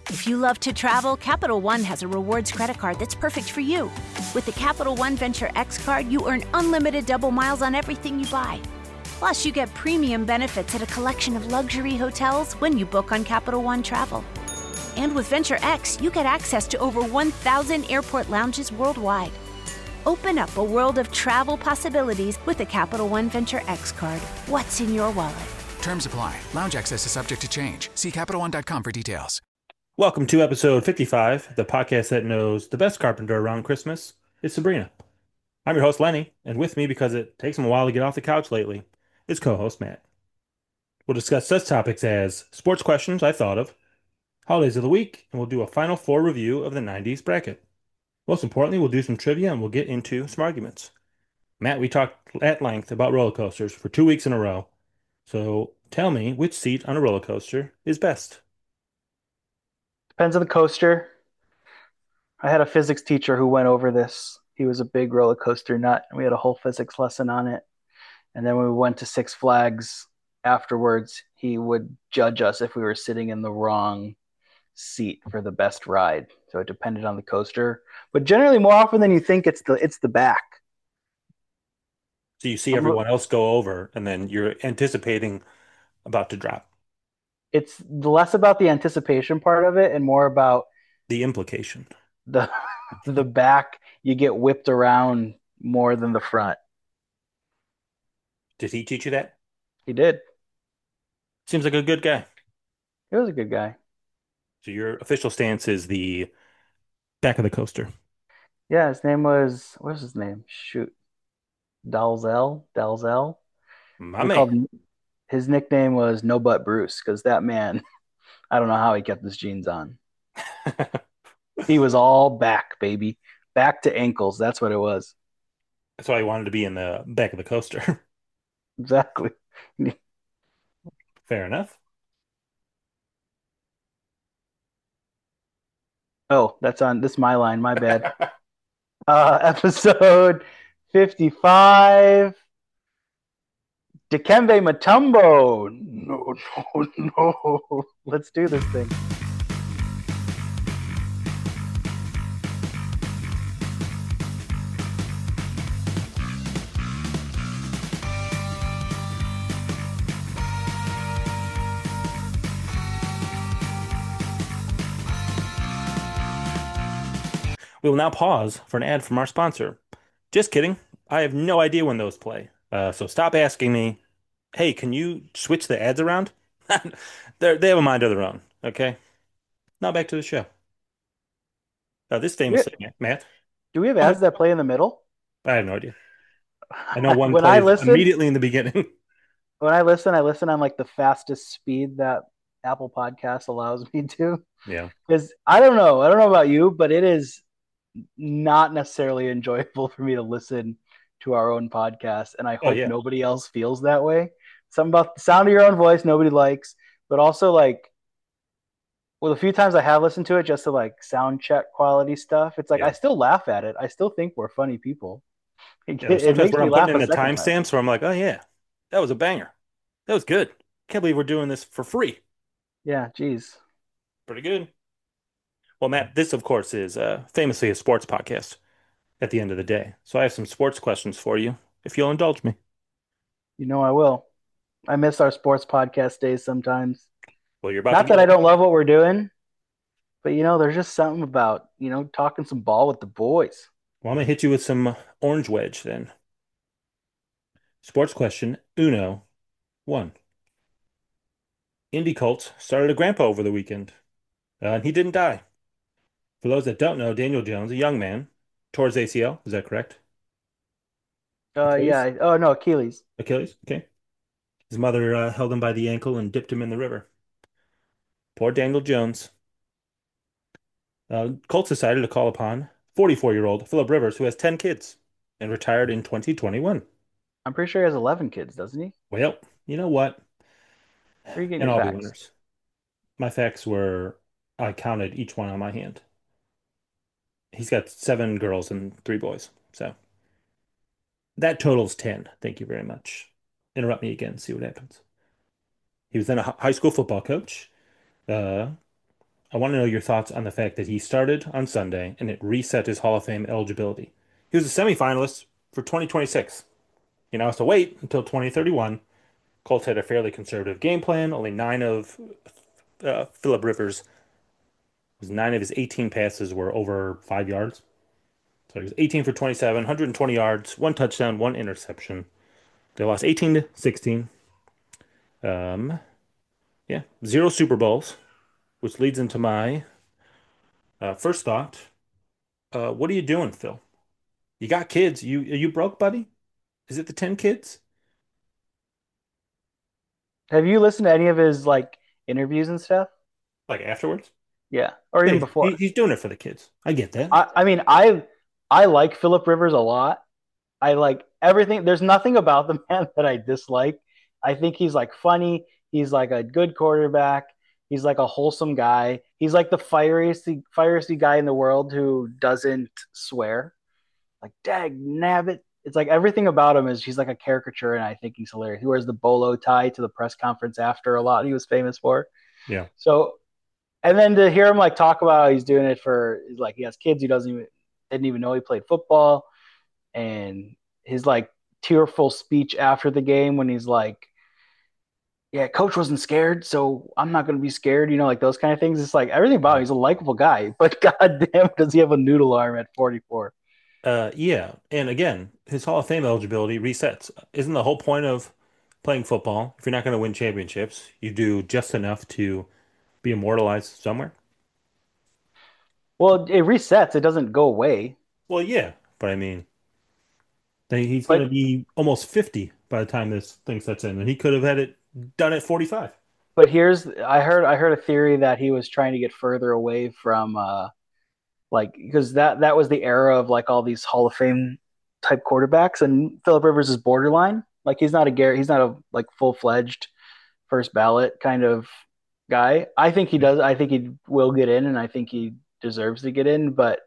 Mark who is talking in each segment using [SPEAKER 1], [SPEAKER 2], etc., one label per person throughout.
[SPEAKER 1] If you love to travel, Capital One has a rewards credit card that's perfect for you. With the Capital One Venture X card, you earn unlimited double miles on everything you buy. Plus, you get premium benefits at a collection of luxury hotels when you book on Capital One Travel. And with Venture X, you get access to over 1,000 airport lounges worldwide. Open up a world of travel possibilities with the Capital One Venture X card. What's in your wallet?
[SPEAKER 2] Terms apply. Lounge access is subject to change. See CapitalOne.com for details.
[SPEAKER 3] Welcome to episode 55, the podcast that knows the best carpenter around Christmas is Sabrina. I'm your host, Lenny, and with me, because it takes him a while to get off the couch lately, is co-host Matt. We'll discuss such topics as sports questions I thought of, holidays of the week, and we'll do a Final Four review of the 90s bracket. Most importantly, we'll do some trivia and we'll get into some arguments. Matt, we talked at length about roller coasters for 2 weeks in a row, so tell me which seat on a roller coaster is best.
[SPEAKER 4] Depends on the coaster. I had a physics teacher who went over this. He was a big roller coaster nut, and we had a whole physics lesson on it. And then when we went to Six Flags afterwards, he would judge us if we were sitting in the wrong seat for the best ride. So it depended on the coaster. But generally, more often than you think, it's the back.
[SPEAKER 3] So you see everyone else go over, and then you're anticipating about to drop.
[SPEAKER 4] It's less about the anticipation part of it and more about
[SPEAKER 3] The implication.
[SPEAKER 4] the the back. You get whipped around more than the front.
[SPEAKER 3] Did he teach you that?
[SPEAKER 4] He did.
[SPEAKER 3] Seems like a good guy.
[SPEAKER 4] He was a good guy.
[SPEAKER 3] So your official stance is the back of the coaster.
[SPEAKER 4] Yeah, his name was, what's his name? Shoot. Dalzell.
[SPEAKER 3] My
[SPEAKER 4] We
[SPEAKER 3] man.
[SPEAKER 4] called him, his nickname was No Butt Bruce because that man, I don't know how he kept his jeans on. He was all back, baby. Back to ankles. That's what it was.
[SPEAKER 3] That's why I wanted to be in the back of the coaster.
[SPEAKER 4] Exactly.
[SPEAKER 3] Fair enough.
[SPEAKER 4] Oh, that's on this is my line, my bad. Episode 55. Dikembe Mutombo. No, no, no. Let's do this thing.
[SPEAKER 3] We will now pause for an ad from our sponsor. Just kidding. I have no idea when those play. So stop asking me, hey, can you switch the ads around? They have a mind of their own, okay? Now back to the show. This famous thing, Matt.
[SPEAKER 4] Do we have ads that play in the middle?
[SPEAKER 3] I have no idea. I know one
[SPEAKER 4] When I
[SPEAKER 3] plays
[SPEAKER 4] listen-
[SPEAKER 3] immediately in the beginning.
[SPEAKER 4] When I listen on like the fastest speed that Apple Podcast allows me to.
[SPEAKER 3] Yeah.
[SPEAKER 4] Because I don't know about you, but it is not necessarily enjoyable for me to listen to our own podcast, and I hope nobody else feels that way. Something about the sound of your own voice nobody likes, but also like, well, a few times I have listened to it just to like sound check quality stuff. It's like I still laugh at it. I still think we're funny people. It
[SPEAKER 3] Sometimes
[SPEAKER 4] makes
[SPEAKER 3] where
[SPEAKER 4] me
[SPEAKER 3] I'm
[SPEAKER 4] laugh
[SPEAKER 3] putting in
[SPEAKER 4] a
[SPEAKER 3] the
[SPEAKER 4] second time.
[SPEAKER 3] timestamps where I'm like, oh yeah, that was a banger. That was good. Can't believe we're doing this for free.
[SPEAKER 4] Yeah, geez.
[SPEAKER 3] Pretty good. Well, Matt, this of course is famously a sports podcast at the end of the day. So I have some sports questions for you, if you'll indulge me.
[SPEAKER 4] You know I will. I miss our sports podcast days sometimes.
[SPEAKER 3] Well, you're about
[SPEAKER 4] Not
[SPEAKER 3] to
[SPEAKER 4] that I don't love what we're doing, but there's just something about, talking some ball with the boys.
[SPEAKER 3] Well, I'm gonna hit you with some orange wedge then. Sports question uno one. Indy Colts started a grandpa over the weekend, and he didn't die. For those that don't know, Daniel Jones, a young man, tore his ACL. Is that correct? Achilles?
[SPEAKER 4] Yeah. Oh no, Achilles.
[SPEAKER 3] Achilles. Okay. His mother held him by the ankle and dipped him in the river. Poor Daniel Jones. Colts decided to call upon 44-year-old Philip Rivers, who has 10 kids and retired in 2021.
[SPEAKER 4] I'm pretty sure he has 11 kids, doesn't he?
[SPEAKER 3] Well, you know what?
[SPEAKER 4] Where are you getting
[SPEAKER 3] And
[SPEAKER 4] your
[SPEAKER 3] all be
[SPEAKER 4] facts?
[SPEAKER 3] winners. My facts were, I counted each one on my hand. He's got 7 girls and 3 boys. So that totals 10. Thank you very much. Interrupt me again, see what happens. He was then a high school football coach. I want to know your thoughts on the fact that he started on Sunday and it reset his Hall of Fame eligibility. He was a semifinalist for 2026. He now has to wait until 2031. Colts had a fairly conservative game plan. Only Philip Rivers' nine of his 18 passes were over 5 yards. So he was 18 for 27, 120 yards, one touchdown, one interception. They lost 18 to 16. Um, yeah, zero Super Bowls, which leads into my first thought. What are you doing, Phil? You got kids. You broke, buddy? Is it the 10 kids?
[SPEAKER 4] Have you listened to any of his like interviews and stuff?
[SPEAKER 3] Like afterwards?
[SPEAKER 4] Yeah, or
[SPEAKER 3] Yeah,
[SPEAKER 4] even before.
[SPEAKER 3] he's doing it for the kids. I get that.
[SPEAKER 4] I mean, I like Philip Rivers a lot. I like everything. There's nothing about the man that I dislike. I think he's like funny. He's like a good quarterback. He's like a wholesome guy. He's like the fieriest guy in the world who doesn't swear. Like, dag nabbit. It's like everything about him is he's like a caricature, and I think he's hilarious. He wears the bolo tie to the press conference after a lot he was famous for.
[SPEAKER 3] Yeah.
[SPEAKER 4] So, and then to hear him like talk about how he's doing it for like he has kids, he doesn't even didn't even know he played football, and his like tearful speech after the game when he's like, "Yeah, coach wasn't scared, so I'm not going to be scared." You know, like those kind of things. It's like everything about him. He's a likable guy, but goddamn, does he have a noodle arm at 44?
[SPEAKER 3] Yeah. And again, his Hall of Fame eligibility resets. Isn't the whole point of playing football, if you're not going to win championships, you do just enough to be immortalized somewhere?
[SPEAKER 4] Well, it resets. It doesn't go away.
[SPEAKER 3] Well, yeah. But I mean, then he's going to
[SPEAKER 4] But
[SPEAKER 3] be almost 50 by the time this thing sets in, and he could have had it done at 45.
[SPEAKER 4] here's I heard a theory that he was trying to get further away from like because that was the era of like all these Hall of Fame type quarterbacks, and Philip Rivers is borderline. Like he's not a like full fledged first ballot kind of guy. I think he does. I think he will get in, and I think he deserves to get in. But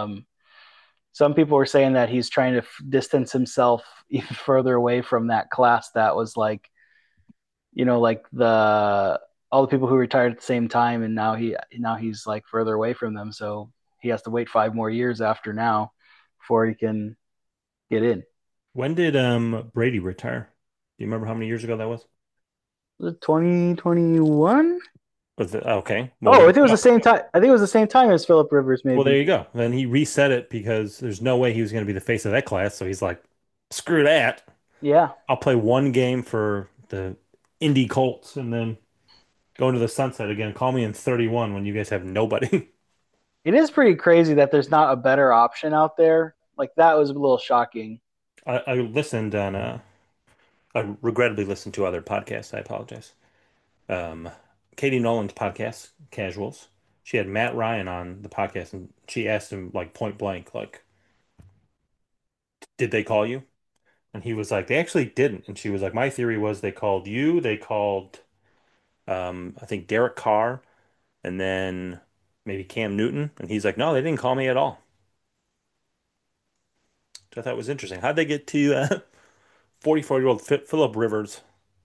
[SPEAKER 4] some people were saying that he's trying to distance himself even further away from that class that was like, like the all the people who retired at the same time, and now he's like further away from them. So he has to wait 5 more years after now before he can get in.
[SPEAKER 3] When did Brady retire? Do you remember how many years ago that was?
[SPEAKER 4] Was it 2021?
[SPEAKER 3] Was it okay? Well,
[SPEAKER 4] Oh,
[SPEAKER 3] there
[SPEAKER 4] I
[SPEAKER 3] you
[SPEAKER 4] think it was the
[SPEAKER 3] go.
[SPEAKER 4] same time. I think it was the same time as Philip Rivers,
[SPEAKER 3] Well, there
[SPEAKER 4] maybe.
[SPEAKER 3] you go. Then he reset it because there's no way he was going to be the face of that class. So he's like, screw that.
[SPEAKER 4] Yeah,
[SPEAKER 3] I'll play one game for the Indy Colts and then go into the sunset again. Call me in 31 when you guys have nobody.
[SPEAKER 4] it is pretty crazy that there's not a better option out there. Like that was a little shocking.
[SPEAKER 3] I listened on I regrettably listened to other podcasts. I apologize. Um, Katie Nolan's podcast, Casuals. She had Matt Ryan on the podcast and she asked him like point blank, like, did they call you? And he was like, they actually didn't. And she was like, my theory was they called you, they called I think Derek Carr and then maybe Cam Newton. And he's like, no, they didn't call me at all. Which I thought was interesting. How'd they get to 44-year-old Philip Rivers?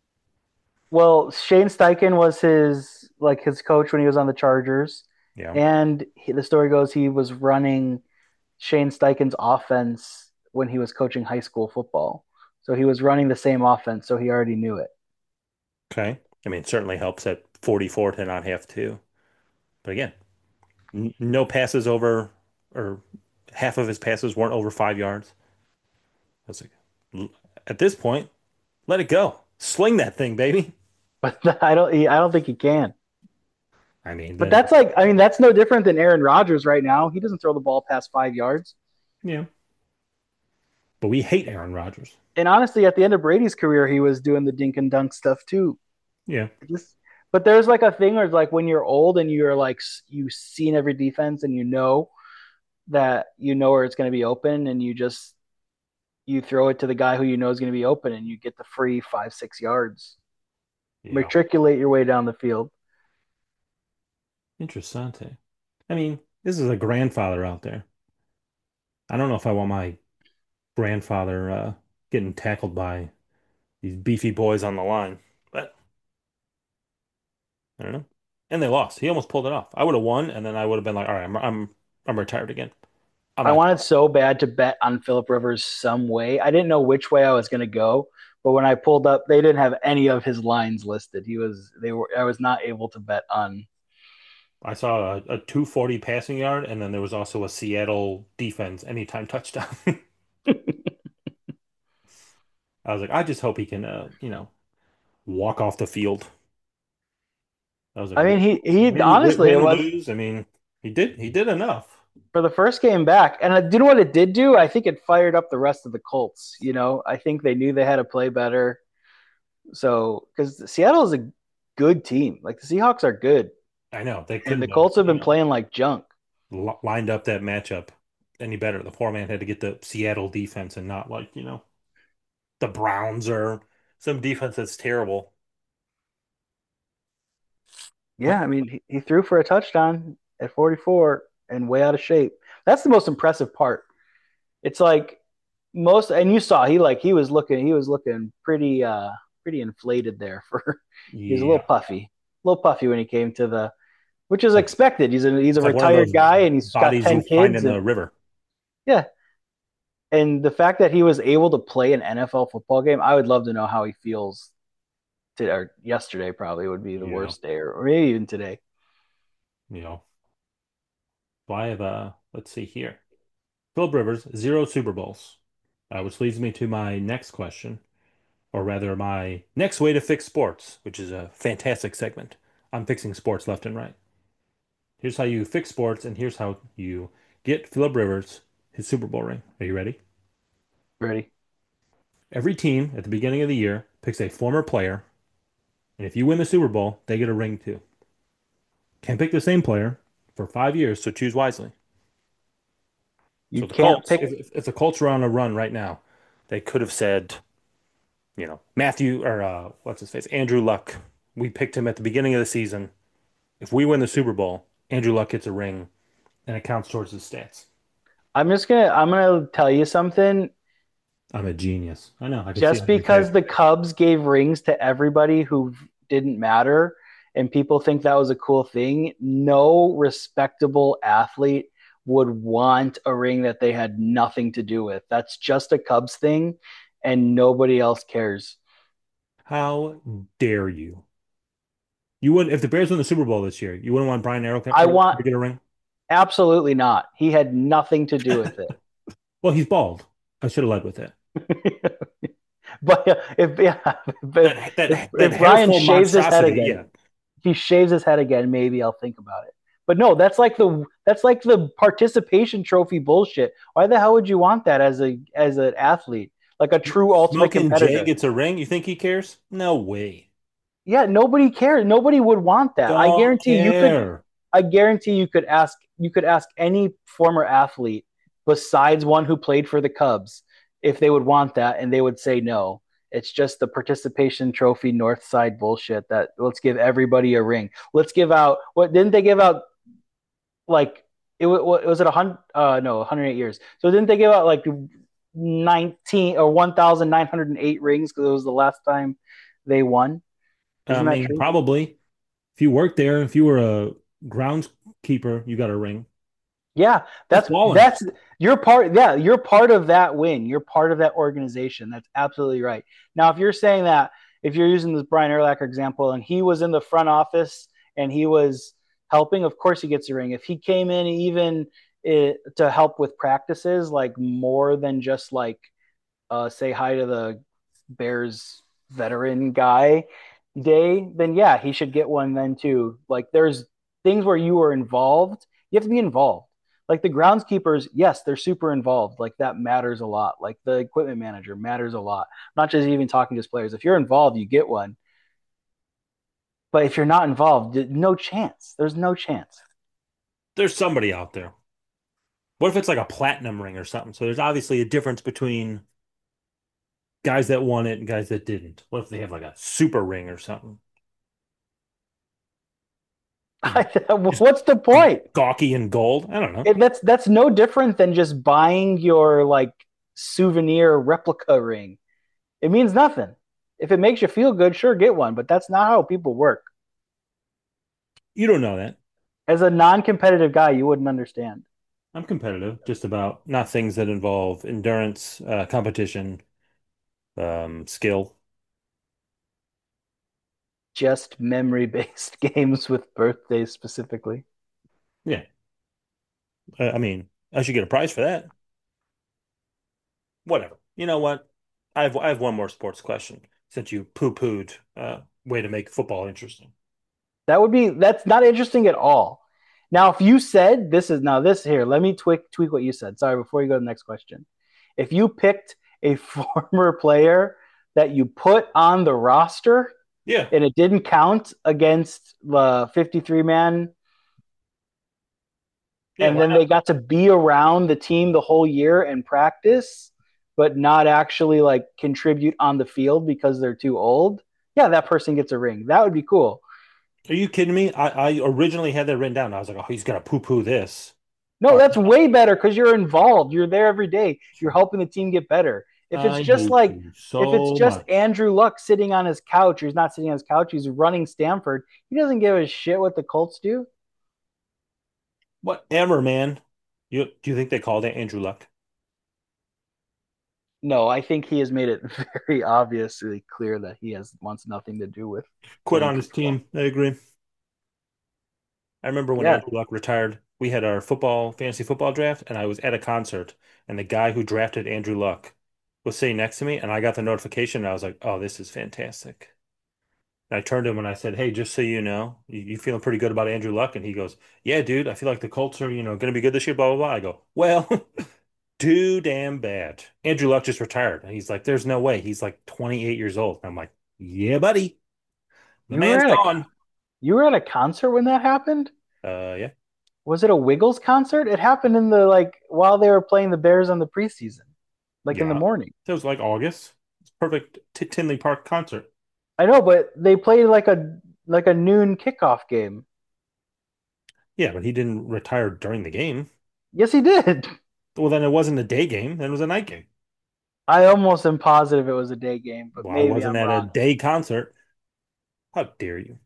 [SPEAKER 4] Well, Shane Steichen was his coach when he was on the Chargers,
[SPEAKER 3] Yeah.
[SPEAKER 4] and the story goes he was running Shane Steichen's offense when he was coaching high school football. So he was running the same offense, so he already knew it.
[SPEAKER 3] Okay. I mean, it certainly helps at 44 to not have to. But again, n no passes over, or half of his passes weren't over 5 yards. I was like, at this point, let it go. Sling that thing, baby.
[SPEAKER 4] But I don't think he can.
[SPEAKER 3] I mean,
[SPEAKER 4] But
[SPEAKER 3] then,
[SPEAKER 4] that's no different than Aaron Rodgers right now. He doesn't throw the ball past 5 yards.
[SPEAKER 3] yeah. But we hate Aaron Rodgers.
[SPEAKER 4] And honestly, at the end of Brady's career, he was doing the dink and dunk stuff too.
[SPEAKER 3] Yeah.
[SPEAKER 4] Just, but there's like a thing where it's like when you're old and you're like you've seen every defense and you know that you know where it's going to be open, and you throw it to the guy who you know is going to be open, and you get the free 5-6 yards.
[SPEAKER 3] Yeah.
[SPEAKER 4] Matriculate your way down the field.
[SPEAKER 3] Interessante. I mean, this is a grandfather out there. I don't know if I want my grandfather getting tackled by these beefy boys on the line, but I don't know. and they lost. He almost pulled it off. I would have won, and then I would have been like, all right, I'm retired again. I'm
[SPEAKER 4] I
[SPEAKER 3] out.
[SPEAKER 4] wanted so bad to bet on Philip Rivers some way. I didn't know which way I was going to go, but when I pulled up, they didn't have any of his lines listed. I was not able to bet on.
[SPEAKER 3] I saw a 240 passing yard, and then there was also a Seattle defense anytime touchdown. I was like, I just hope he can, walk off the field. I was like,
[SPEAKER 4] I mean, he honestly,
[SPEAKER 3] win
[SPEAKER 4] it
[SPEAKER 3] or
[SPEAKER 4] was
[SPEAKER 3] lose. I mean, he did enough.
[SPEAKER 4] for the first game back. And do you know what it did do? I think it fired up the rest of the Colts. I think they knew they had to play better. So, because Seattle is a good team, like the Seahawks are good,
[SPEAKER 3] I know they
[SPEAKER 4] and the
[SPEAKER 3] couldn't have,
[SPEAKER 4] Colts have been playing like junk.
[SPEAKER 3] lined up that matchup any better. The poor man had to get the Seattle defense and not like, the Browns or some defense that's terrible.
[SPEAKER 4] Yeah, I mean, he threw for a touchdown at 44 and way out of shape. That's the most impressive part. It's like and you saw he was looking pretty inflated there for he was
[SPEAKER 3] Yeah.
[SPEAKER 4] a little puffy when he came to which is expected. He's a
[SPEAKER 3] It's like one of
[SPEAKER 4] retired
[SPEAKER 3] those
[SPEAKER 4] guy and he's got
[SPEAKER 3] bodies you
[SPEAKER 4] 10
[SPEAKER 3] find
[SPEAKER 4] kids
[SPEAKER 3] in the
[SPEAKER 4] and
[SPEAKER 3] river.
[SPEAKER 4] yeah. And the fact that he was able to play an NFL football game, I would love to know how he feels or yesterday probably would be the
[SPEAKER 3] Yeah.
[SPEAKER 4] worst day or maybe even today.
[SPEAKER 3] You know, well, I have let's see here. Philip Rivers, 0 Super Bowls. Which leads me to my next question, or rather my next way to fix sports, which is a fantastic segment. I'm fixing sports left and right. Here's how you fix sports, and here's how you get Philip Rivers his Super Bowl ring. Are you ready?
[SPEAKER 4] Ready?
[SPEAKER 3] Every team at the beginning of the year picks a former player, and if you win the Super Bowl, they get a ring too. Can't pick the same player for 5 years, so choose wisely.
[SPEAKER 4] You
[SPEAKER 3] So the
[SPEAKER 4] can't
[SPEAKER 3] Colts,
[SPEAKER 4] pick
[SPEAKER 3] if the Colts were on a run right now, they could have said, Matthew or what's his face, Andrew Luck. We picked him at the beginning of the season. If we win the Super Bowl, Andrew Luck gets a ring, and it counts towards his stats.
[SPEAKER 4] I'm gonna tell you something.
[SPEAKER 3] I'm a genius. I know. I can see it
[SPEAKER 4] Just
[SPEAKER 3] on your face.
[SPEAKER 4] because the Cubs gave rings to everybody who didn't matter and people think that was a cool thing, no respectable athlete would want a ring that they had nothing to do with. That's just a Cubs thing and nobody else cares.
[SPEAKER 3] How dare you? You wouldn't if the Bears win the Super Bowl this year. You wouldn't want Brian
[SPEAKER 4] I
[SPEAKER 3] Arrowhead
[SPEAKER 4] want
[SPEAKER 3] to get a ring.
[SPEAKER 4] absolutely not. He had nothing to do with it.
[SPEAKER 3] Well, he's bald. I should have led with it.
[SPEAKER 4] But
[SPEAKER 3] That
[SPEAKER 4] if Brian
[SPEAKER 3] hairful
[SPEAKER 4] shaves his head
[SPEAKER 3] monstrosity.
[SPEAKER 4] again,
[SPEAKER 3] Yeah.
[SPEAKER 4] if he shaves his head again, maybe I'll think about it. But no, that's like the participation trophy bullshit. Why the hell would you want that as an athlete, like a true ultimate
[SPEAKER 3] Smoking Jay
[SPEAKER 4] competitor?
[SPEAKER 3] gets a ring. You think he cares? No way.
[SPEAKER 4] Yeah, nobody cares. Nobody would want that.
[SPEAKER 3] Don't care.
[SPEAKER 4] I guarantee you could ask any former athlete besides one who played for the Cubs if they would want that, and they would say no. It's just the participation trophy north side bullshit that let's give everybody a ring. Let's give out what didn't they give out like was it 100 no 108 years. So didn't they give out like 19 or 1908 rings because it was the last time they won?
[SPEAKER 3] I
[SPEAKER 4] Isn't that
[SPEAKER 3] mean,
[SPEAKER 4] true?
[SPEAKER 3] probably. If you worked there, if you were a groundskeeper, you got a ring.
[SPEAKER 4] Yeah,
[SPEAKER 3] That's
[SPEAKER 4] that's
[SPEAKER 3] balling.
[SPEAKER 4] that's you're part. Yeah, you're part of that win. You're part of that organization. That's absolutely right. Now, if you're saying that, if you're using this Brian Urlacher example, and he was in the front office and he was helping, of course he gets a ring. If he came in even to help with practices, like more than just like say hi to the Bears veteran guy day, then yeah, he should get one then too. Like there's things where you are involved, you have to be involved. Like the groundskeepers, yes, they're super involved. Like that matters a lot. Like the equipment manager matters a lot. Not just even talking to players. If you're involved, you get one. But if you're not involved, no chance. There's no chance.
[SPEAKER 3] There's somebody out there. What if it's like a platinum ring or something? So there's obviously a difference between guys that won it and guys that didn't. What if they have like a super ring or something? Just
[SPEAKER 4] What's the point?
[SPEAKER 3] gawky and gold? I don't know.
[SPEAKER 4] That's no different than just buying your like souvenir replica ring. It means nothing. If it makes you feel good, sure, get one. But that's not how people work.
[SPEAKER 3] You don't know that.
[SPEAKER 4] As a non-competitive guy, you wouldn't understand.
[SPEAKER 3] I'm competitive, just about not things that involve endurance, competition, skill.
[SPEAKER 4] Just memory-based games with birthdays specifically.
[SPEAKER 3] Yeah. I mean, I should get a prize for that. Whatever. You know what? I have one more sports question since you poo-pooed way to make football interesting.
[SPEAKER 4] That's not interesting at all. Now, if you said this here, let me tweak what you said. Sorry, before you go to the next question. If you picked a former player that you put on the roster
[SPEAKER 3] Yeah.
[SPEAKER 4] and it didn't count against the 53 man,
[SPEAKER 3] Yeah,
[SPEAKER 4] and
[SPEAKER 3] why
[SPEAKER 4] then
[SPEAKER 3] not?
[SPEAKER 4] they got to be around the team the whole year and practice, but not actually like contribute on the field because they're too old, yeah, that person gets a ring. That would be cool.
[SPEAKER 3] Are you kidding me? I originally had that written down. I was like, oh, he's gonna poo-poo this.
[SPEAKER 4] No,
[SPEAKER 3] All
[SPEAKER 4] that's
[SPEAKER 3] right.
[SPEAKER 4] way better because you're involved. You're there every day. You're helping the team get better. If it's
[SPEAKER 3] I
[SPEAKER 4] just
[SPEAKER 3] hate
[SPEAKER 4] like
[SPEAKER 3] you
[SPEAKER 4] if it's
[SPEAKER 3] so
[SPEAKER 4] just
[SPEAKER 3] much.
[SPEAKER 4] Andrew Luck sitting on his couch, or he's not sitting on his couch, he's running Stanford. He doesn't give a shit what the Colts do.
[SPEAKER 3] Whatever, man. Do you think they called it Andrew Luck?
[SPEAKER 4] No, I think he has made it very obviously clear that he has wants nothing to do with
[SPEAKER 3] Quit
[SPEAKER 4] playing
[SPEAKER 3] on his
[SPEAKER 4] football.
[SPEAKER 3] team. I agree. I remember when
[SPEAKER 4] Yeah,
[SPEAKER 3] Andrew Luck retired, we had our fantasy football draft, and I was at a concert, and the guy who drafted Andrew Luck was sitting next to me, and I got the notification, and I was like, oh, this is fantastic. And I turned to him and I said, hey, just so you know, you feeling pretty good about Andrew Luck? And he goes, yeah, dude, I feel like the Colts are, going to be good this year, blah, blah, blah. I go, well, too damn bad. Andrew Luck just retired. And he's like, there's no way. He's like 28 years old. And I'm like, yeah, buddy, the
[SPEAKER 4] you were
[SPEAKER 3] man's
[SPEAKER 4] at a
[SPEAKER 3] gone.
[SPEAKER 4] you were at a concert when that happened.
[SPEAKER 3] Yeah,
[SPEAKER 4] Was it a Wiggles concert? It happened in the like while they were playing the Bears on the preseason, like in the
[SPEAKER 3] yeah.
[SPEAKER 4] morning.
[SPEAKER 3] It was like August. It's perfect Tinley Park concert.
[SPEAKER 4] I know, but they played like a noon kickoff game.
[SPEAKER 3] Yeah, but he didn't retire during the game.
[SPEAKER 4] Yes, he did.
[SPEAKER 3] Well, then it wasn't a day game. Then it was a night game.
[SPEAKER 4] I almost am positive it was a day game, but
[SPEAKER 3] Well, I
[SPEAKER 4] maybe
[SPEAKER 3] wasn't
[SPEAKER 4] I'm
[SPEAKER 3] at a
[SPEAKER 4] wrong.
[SPEAKER 3] day concert. How dare you?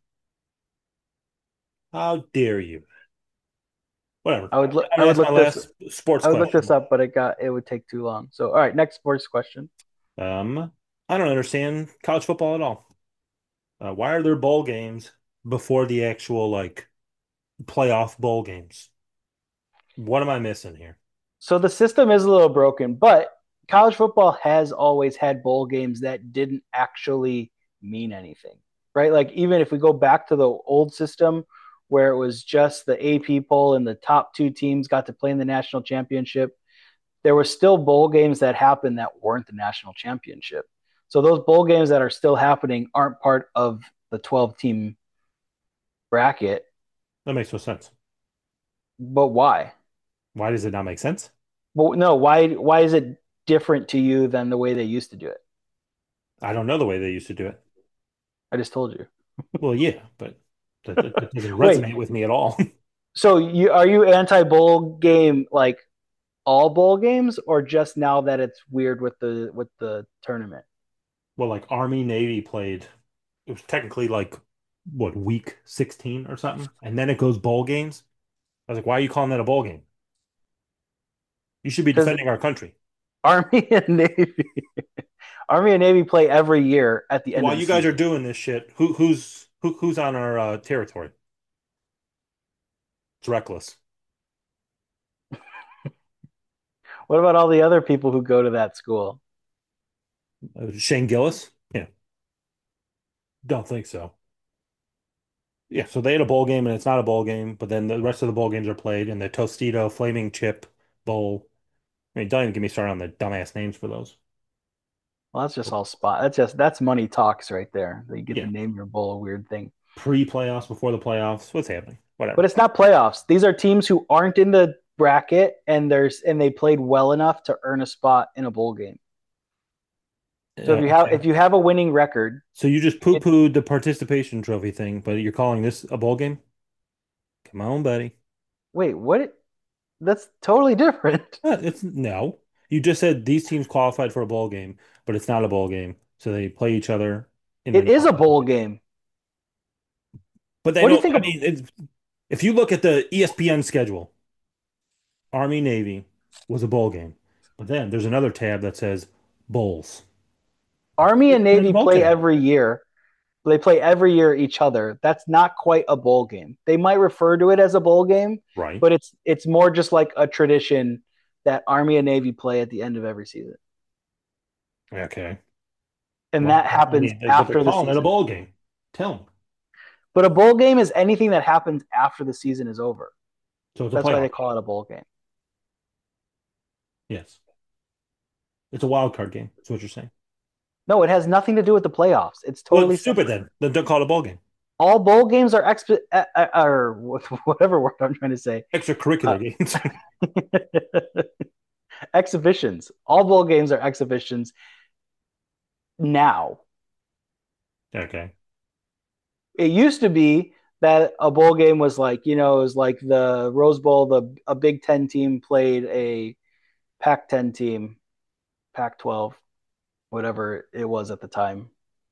[SPEAKER 3] How dare you? Whatever.
[SPEAKER 4] I would
[SPEAKER 3] That's my
[SPEAKER 4] look this
[SPEAKER 3] last sports
[SPEAKER 4] I would look this
[SPEAKER 3] question.
[SPEAKER 4] up, but it would take too long. So all right, next sports question.
[SPEAKER 3] I don't understand college football at all. Why are there bowl games before the actual like playoff bowl games? What am I missing here?
[SPEAKER 4] So the system is a little broken, but college football has always had bowl games that didn't actually mean anything, right? Like even if we go back to the old system where it was just the AP poll and the top two teams got to play in the national championship, there were still bowl games that happened that weren't the national championship. So those bowl games that are still happening aren't part of the 12 team bracket.
[SPEAKER 3] That makes no sense.
[SPEAKER 4] But why?
[SPEAKER 3] Why does it not make sense?
[SPEAKER 4] Well, no, why is it different to you than the way they used to do it?
[SPEAKER 3] I don't know the way they used to do it.
[SPEAKER 4] I just told you.
[SPEAKER 3] Well, yeah, but that doesn't
[SPEAKER 4] Wait,
[SPEAKER 3] resonate with me at all.
[SPEAKER 4] so you anti bowl game like all bowl games or just now that it's weird with the tournament?
[SPEAKER 3] Well, like Army Navy played, it was technically like what, week 16 or something, and then it goes bowl games. I was like, why are you calling that a bowl game? You should be
[SPEAKER 4] Because
[SPEAKER 3] defending our country.
[SPEAKER 4] Army and Navy Army and Navy play every year at the
[SPEAKER 3] So
[SPEAKER 4] end of
[SPEAKER 3] while
[SPEAKER 4] the
[SPEAKER 3] you guys are
[SPEAKER 4] season.
[SPEAKER 3] doing this shit, who's on our territory? It's reckless.
[SPEAKER 4] What about all the other people who go to that school?
[SPEAKER 3] Shane Gillis? Yeah, don't think so. Yeah, so they had a bowl game and it's not a bowl game, but then the rest of the bowl games are played in the Tostito Flaming Chip Bowl. I mean, don't even get me started on the dumbass names for those.
[SPEAKER 4] Well, that's just all spot. That's money talks right there. That you get to
[SPEAKER 3] Yeah,
[SPEAKER 4] name your bowl a weird thing.
[SPEAKER 3] pre-playoffs, before the playoffs. What's happening?
[SPEAKER 4] But
[SPEAKER 3] Whatever.
[SPEAKER 4] it's not playoffs. These are teams who aren't in the bracket and they played well enough to earn a spot in a bowl game. So
[SPEAKER 3] Okay.
[SPEAKER 4] if you have a winning record,
[SPEAKER 3] So you just
[SPEAKER 4] it,
[SPEAKER 3] poo-pooed the participation trophy thing, but you're calling this a bowl game? Come on, buddy.
[SPEAKER 4] wait, what? That's totally different.
[SPEAKER 3] It's no. You just said these teams qualified for a bowl game, but it's not a bowl game. So they play each other in
[SPEAKER 4] It
[SPEAKER 3] the
[SPEAKER 4] is a bowl game.
[SPEAKER 3] But they
[SPEAKER 4] What do you
[SPEAKER 3] don't.
[SPEAKER 4] think
[SPEAKER 3] I
[SPEAKER 4] of
[SPEAKER 3] mean, if you look at the ESPN schedule, Army Navy was a bowl game, but then there's another tab that says bowls.
[SPEAKER 4] Army and
[SPEAKER 3] There's
[SPEAKER 4] Navy
[SPEAKER 3] bowl
[SPEAKER 4] play
[SPEAKER 3] tab,
[SPEAKER 4] every year? They play every year each other. That's not quite a bowl game. They might refer to it as a bowl game,
[SPEAKER 3] right?
[SPEAKER 4] but it's more just like a tradition that Army and Navy play at the end of every season.
[SPEAKER 3] Okay.
[SPEAKER 4] And
[SPEAKER 3] Well,
[SPEAKER 4] that
[SPEAKER 3] I
[SPEAKER 4] happens
[SPEAKER 3] mean, but they're
[SPEAKER 4] after the
[SPEAKER 3] calling it a
[SPEAKER 4] season.
[SPEAKER 3] bowl game. Tell them.
[SPEAKER 4] But a bowl game is anything that happens after the season is over.
[SPEAKER 3] So it's a
[SPEAKER 4] That's why
[SPEAKER 3] playoff
[SPEAKER 4] they
[SPEAKER 3] game.
[SPEAKER 4] call it a bowl game.
[SPEAKER 3] Yes. It's a wild card game. That's what you're saying.
[SPEAKER 4] No, it has nothing to do with the playoffs. It's
[SPEAKER 3] Well,
[SPEAKER 4] totally
[SPEAKER 3] it's stupid
[SPEAKER 4] separate.
[SPEAKER 3] then. Then don't call it a bowl game.
[SPEAKER 4] All bowl games are or whatever word I'm trying to say. Uh,
[SPEAKER 3] Extracurricular games.
[SPEAKER 4] exhibitions. All bowl games are exhibitions now.
[SPEAKER 3] Okay.
[SPEAKER 4] It used to be that a bowl game was like, it was like the Rose Bowl, a Big Ten team played a Pac-10 team, Pac-12, whatever it was at the time.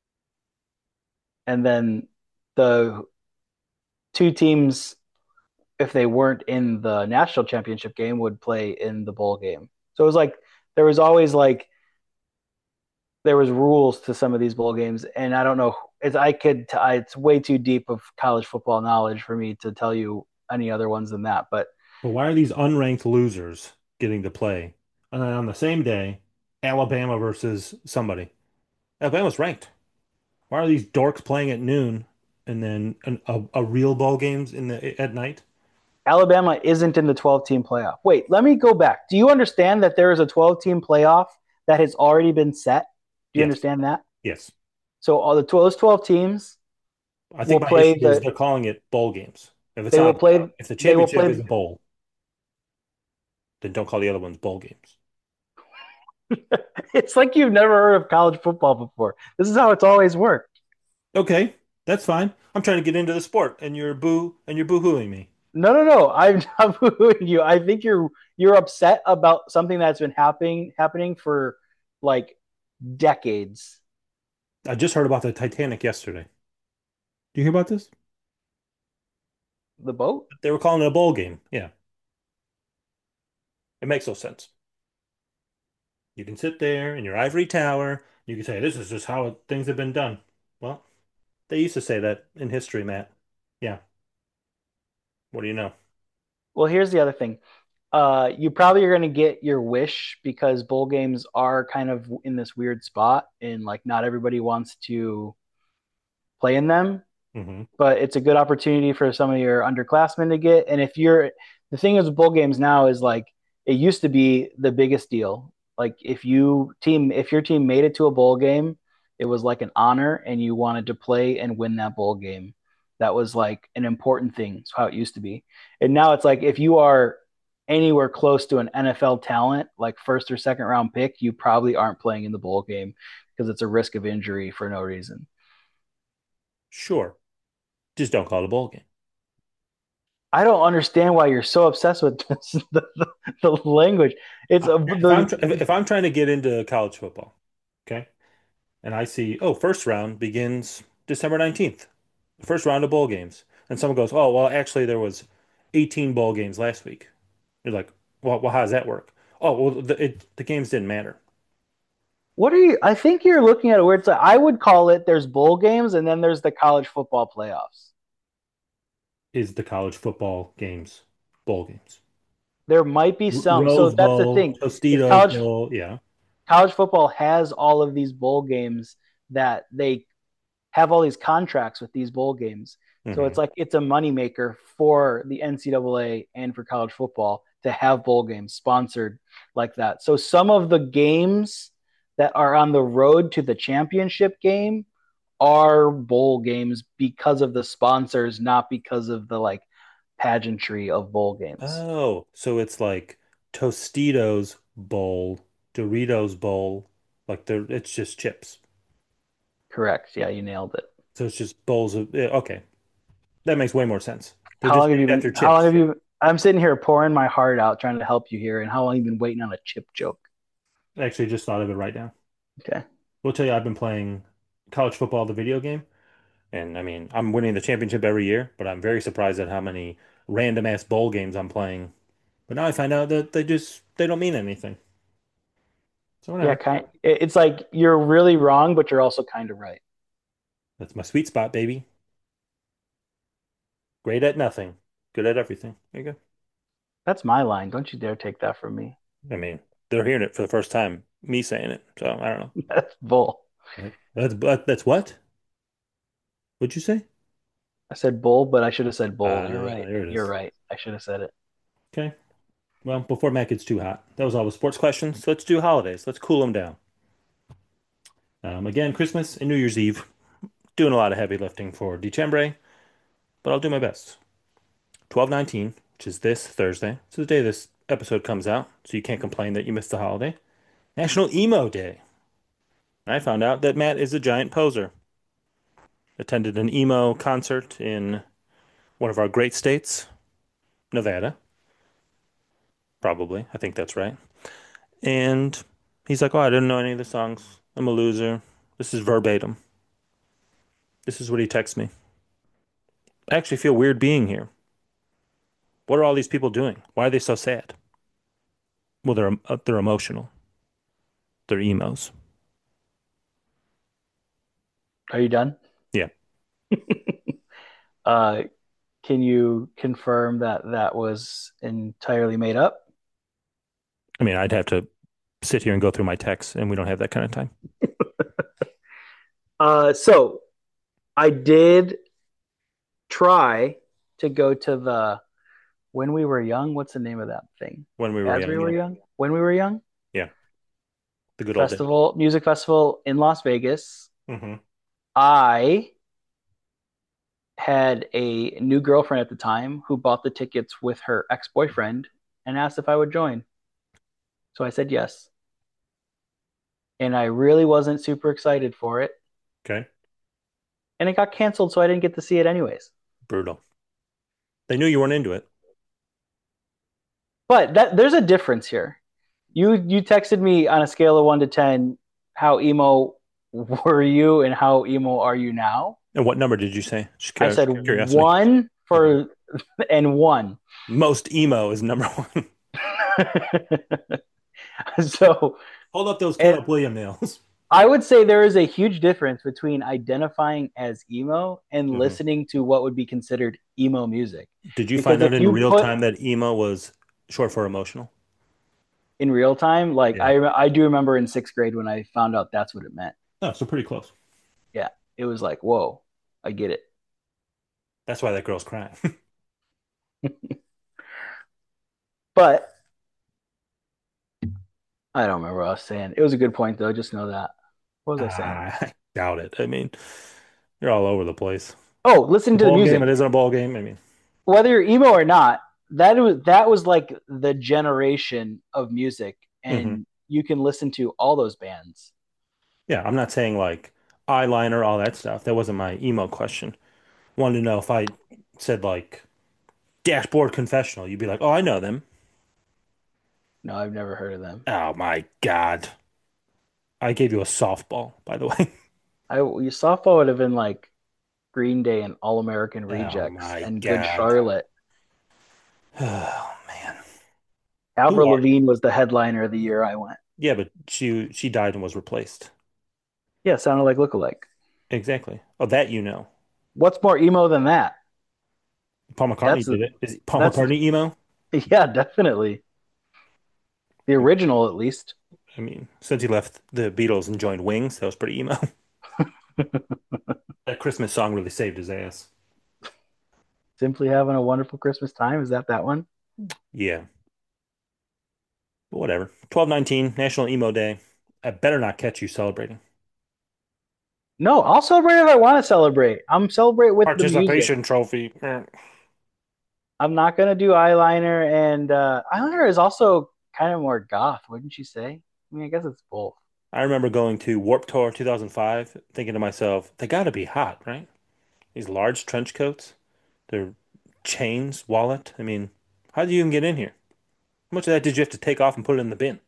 [SPEAKER 4] And then the two teams, if they weren't in the national championship game, would play in the bowl game. So it was like there was always like there was rules to some of these bowl games, and I don't know. It's way too deep of college football knowledge for me to tell you any other ones than that. But
[SPEAKER 3] But why are these unranked losers getting to play? And then on the same day, Alabama versus somebody. Alabama's ranked. Why are these dorks playing at noon and then a real ball games in the at night?
[SPEAKER 4] Alabama isn't in the 12-team playoff. Wait, let me go back. Do you understand that there is a 12-team playoff that has already been set? Do you
[SPEAKER 3] Yes.
[SPEAKER 4] understand that?
[SPEAKER 3] Yes.
[SPEAKER 4] So all those 12 teams
[SPEAKER 3] I
[SPEAKER 4] will
[SPEAKER 3] think my
[SPEAKER 4] play
[SPEAKER 3] issue is
[SPEAKER 4] the
[SPEAKER 3] they're calling it bowl games. If it's
[SPEAKER 4] they will
[SPEAKER 3] not,
[SPEAKER 4] play
[SPEAKER 3] if the
[SPEAKER 4] they will
[SPEAKER 3] championship is
[SPEAKER 4] play
[SPEAKER 3] a bowl, then don't call the other ones bowl games.
[SPEAKER 4] it's like you've never heard of college football before. This is how it's always worked.
[SPEAKER 3] Okay, that's fine. I'm trying to get into the sport, and you're boo-hooing me.
[SPEAKER 4] No. I'm not booing you. I think you're upset about something that's been happening for like decades.
[SPEAKER 3] I just heard about the Titanic yesterday. Do you hear about this?
[SPEAKER 4] The boat?
[SPEAKER 3] They were calling it a bowl game. Yeah, it makes no sense. You can sit there in your ivory tower. You can say, this is just how things have been done. Well, they used to say that in history, Matt. Yeah. What do you know?
[SPEAKER 4] Well, here's the other thing. You probably are going to get your wish because bowl games are kind of in this weird spot, and like not everybody wants to play in them.
[SPEAKER 3] Hmm.
[SPEAKER 4] But it's a good opportunity for some of your underclassmen to get. And if you're the thing is with bowl games now is like it used to be the biggest deal. Like if your team made it to a bowl game, it was like an honor and you wanted to play and win that bowl game. That was like an important thing. It's how it used to be. And now it's like if you are anywhere close to an NFL talent, like first or second round pick, you probably aren't playing in the bowl game because it's a risk of injury for no reason.
[SPEAKER 3] Sure. Just don't call it a bowl game.
[SPEAKER 4] I don't understand why you're so obsessed with this, the language. It's
[SPEAKER 3] If I'm trying to get into college football, okay, and I see, oh, first round begins December 19th, the first round of bowl games, and someone goes, oh, well, actually there was 18 bowl games last week. You're like, well, how does that work? Oh, well, the games didn't matter.
[SPEAKER 4] what are you? I think you're looking at it where it's like I would call it. There's bowl games and then there's the college football playoffs.
[SPEAKER 3] Is the college football games bowl games?
[SPEAKER 4] There might be some. So
[SPEAKER 3] Rose
[SPEAKER 4] that's the
[SPEAKER 3] Bowl,
[SPEAKER 4] thing. Is
[SPEAKER 3] Tostitos Bowl, yeah.
[SPEAKER 4] college football has all of these bowl games that they have all these contracts with these bowl games. So
[SPEAKER 3] Hmm.
[SPEAKER 4] it's like it's a moneymaker for the NCAA and for college football to have bowl games sponsored like that. So some of the games that are on the road to the championship game are bowl games because of the sponsors, not because of the like pageantry of bowl games.
[SPEAKER 3] Oh, so it's like Tostitos Bowl, Doritos Bowl, like it's just chips.
[SPEAKER 4] Correct. Yeah, you nailed it.
[SPEAKER 3] So it's just bowls of, yeah, okay. That makes way more sense. They're just named after
[SPEAKER 4] How long have
[SPEAKER 3] chips.
[SPEAKER 4] you I'm sitting here pouring my heart out trying to help you here, and how long have you been waiting on a chip joke?
[SPEAKER 3] I actually just thought of it right now.
[SPEAKER 4] Okay.
[SPEAKER 3] We'll tell you, I've been playing college football, the video game, And I mean, I'm winning the championship every year, but I'm very surprised at how many random ass bowl games I'm playing. But now I find out that they don't mean anything. So
[SPEAKER 4] Yeah,
[SPEAKER 3] whatever.
[SPEAKER 4] it's like you're really wrong, but you're also kind of right.
[SPEAKER 3] That's my sweet spot, baby. Great at nothing, good at everything. There you
[SPEAKER 4] That's my line. Don't you dare take that from me.
[SPEAKER 3] go. I mean, they're hearing it for the first time, me saying it. So I don't know.
[SPEAKER 4] That's bull.
[SPEAKER 3] That's what? What'd you say?
[SPEAKER 4] I said bull, but I should have said bull. You're right.
[SPEAKER 3] There it
[SPEAKER 4] You're
[SPEAKER 3] is.
[SPEAKER 4] right. I should have said it.
[SPEAKER 3] Okay. Well, before Matt gets too hot, that was all the sports questions. So let's do holidays. Let's cool them down. Again, Christmas and New Year's Eve. Doing a lot of heavy lifting for Dicembre, but I'll do my best. 12/19, which is this Thursday. It's the day this episode comes out, so you can't complain that you missed the holiday. National Emo Day. I found out that Matt is a giant poser. Attended an emo concert in one of our great states, Nevada, probably. I think that's right. And he's like, "Oh, I didn't know any of the songs. I'm a loser." This is verbatim. This is what he texts me. I actually feel weird being here. What are all these people doing? Why are they so sad? Well, they're emotional. They're emos.
[SPEAKER 4] Are you done?
[SPEAKER 3] Yeah.
[SPEAKER 4] Uh, can you confirm that that was entirely made up?
[SPEAKER 3] I mean, I'd have to sit here and go through my texts, and we don't have that kind of time.
[SPEAKER 4] So I did try to go to the When We Were Young. What's the name of that thing?
[SPEAKER 3] When we were
[SPEAKER 4] As
[SPEAKER 3] young,
[SPEAKER 4] We Were
[SPEAKER 3] yeah.
[SPEAKER 4] Young? When We Were Young?
[SPEAKER 3] Yeah. The good old days.
[SPEAKER 4] Music festival in Las Vegas.
[SPEAKER 3] Hmm.
[SPEAKER 4] I had a new girlfriend at the time who bought the tickets with her ex-boyfriend and asked if I would join. So I said yes. And I really wasn't super excited for it.
[SPEAKER 3] Okay.
[SPEAKER 4] And it got canceled, so I didn't get to see it anyways.
[SPEAKER 3] Brutal. They knew you weren't into it.
[SPEAKER 4] But there's a difference here. You texted me on a scale of 1 to 10 how emo were you and how emo are you now?
[SPEAKER 3] And what number did you say? Just
[SPEAKER 4] I said
[SPEAKER 3] curiosity.
[SPEAKER 4] one
[SPEAKER 3] Okay.
[SPEAKER 4] for and one.
[SPEAKER 3] Most emo is number one.
[SPEAKER 4] So
[SPEAKER 3] Hold up those
[SPEAKER 4] and
[SPEAKER 3] Caleb William nails.
[SPEAKER 4] I would say there is a huge difference between identifying as emo and
[SPEAKER 3] Hmm.
[SPEAKER 4] listening to what would be considered emo music.
[SPEAKER 3] Did you
[SPEAKER 4] Because
[SPEAKER 3] find
[SPEAKER 4] if
[SPEAKER 3] out in
[SPEAKER 4] you
[SPEAKER 3] real
[SPEAKER 4] put
[SPEAKER 3] time that emo was short for emotional?
[SPEAKER 4] in real time, like
[SPEAKER 3] Yeah.
[SPEAKER 4] I do remember in 6th grade when I found out that's what it meant.
[SPEAKER 3] Oh, so pretty close.
[SPEAKER 4] Yeah, it was like, whoa, I get it.
[SPEAKER 3] That's why that girl's crying.
[SPEAKER 4] But I don't remember what I was saying. It was a good point though. Just know that. What was I saying?
[SPEAKER 3] I doubt it. I mean, you're all over the place.
[SPEAKER 4] Oh, listen
[SPEAKER 3] A
[SPEAKER 4] to the
[SPEAKER 3] ball game,
[SPEAKER 4] music.
[SPEAKER 3] it isn't a ball game. I mean,
[SPEAKER 4] Whether you're emo or not, that was like the generation of music,
[SPEAKER 3] mhm.
[SPEAKER 4] and you can listen to all those bands.
[SPEAKER 3] Yeah, I'm not saying like eyeliner, all that stuff. That wasn't my emo question. Wanted to know if I said like Dashboard Confessional, you'd be like, oh, I know them.
[SPEAKER 4] No, I've never heard of them.
[SPEAKER 3] Oh my God. I gave you a softball, by the way.
[SPEAKER 4] Softball would have been like Green Day and All American
[SPEAKER 3] Oh
[SPEAKER 4] Rejects
[SPEAKER 3] my
[SPEAKER 4] and Good
[SPEAKER 3] God.
[SPEAKER 4] Charlotte.
[SPEAKER 3] Oh man. Who
[SPEAKER 4] Avril
[SPEAKER 3] are you?
[SPEAKER 4] Lavigne was the headliner of the year I went.
[SPEAKER 3] Yeah, but she died and was replaced.
[SPEAKER 4] Yeah, sounded like lookalike.
[SPEAKER 3] Exactly. Oh, that you know.
[SPEAKER 4] What's more emo than that?
[SPEAKER 3] Paul McCartney
[SPEAKER 4] That's
[SPEAKER 3] did it. Is Paul
[SPEAKER 4] that's
[SPEAKER 3] McCartney emo?
[SPEAKER 4] yeah, definitely the original at least.
[SPEAKER 3] I mean, since he left the Beatles and joined Wings, that was pretty emo. That Christmas song really saved his ass.
[SPEAKER 4] Simply having a wonderful Christmas time. Is that one?
[SPEAKER 3] Yeah, but whatever. 12/19, National Emo Day. I better not catch you celebrating.
[SPEAKER 4] No, I'll celebrate if I want to celebrate. I'm celebrate with the music.
[SPEAKER 3] Participation trophy.
[SPEAKER 4] I'm not gonna do eyeliner, and eyeliner is also kind of more goth, wouldn't you say? I mean, I guess it's both.
[SPEAKER 3] I remember going to Warped Tour 2005, thinking to myself, they gotta be hot, right? These large trench coats, their chains, wallet. I mean, how did you even get in here? How much of that did you have to take off and put it in the bin?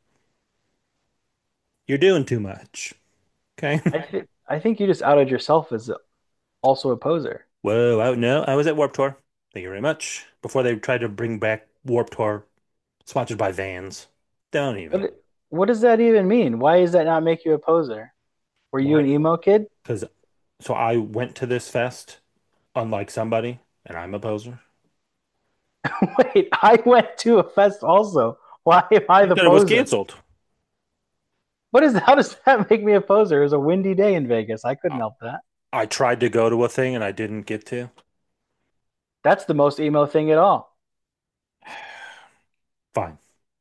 [SPEAKER 3] You're doing too much. Okay.
[SPEAKER 4] I think you just outed yourself as also a poser.
[SPEAKER 3] Whoa, no, I was at Warped Tour. Thank you very much. Before they tried to bring back Warped Tour, sponsored by Vans. Don't even.
[SPEAKER 4] What what does that even mean? Why does that not make you a poser? Were you
[SPEAKER 3] Why?
[SPEAKER 4] an emo kid?
[SPEAKER 3] Because so I went to this fest, unlike somebody, and I'm a poser.
[SPEAKER 4] Wait, I went to a fest also. Why am I
[SPEAKER 3] You
[SPEAKER 4] the
[SPEAKER 3] said it was
[SPEAKER 4] poser?
[SPEAKER 3] canceled.
[SPEAKER 4] What is how does that make me a poser? It was a windy day in Vegas. I couldn't
[SPEAKER 3] I
[SPEAKER 4] help that.
[SPEAKER 3] I tried to go to a thing and I didn't get to.
[SPEAKER 4] That's the most emo thing at all.
[SPEAKER 3] Fine.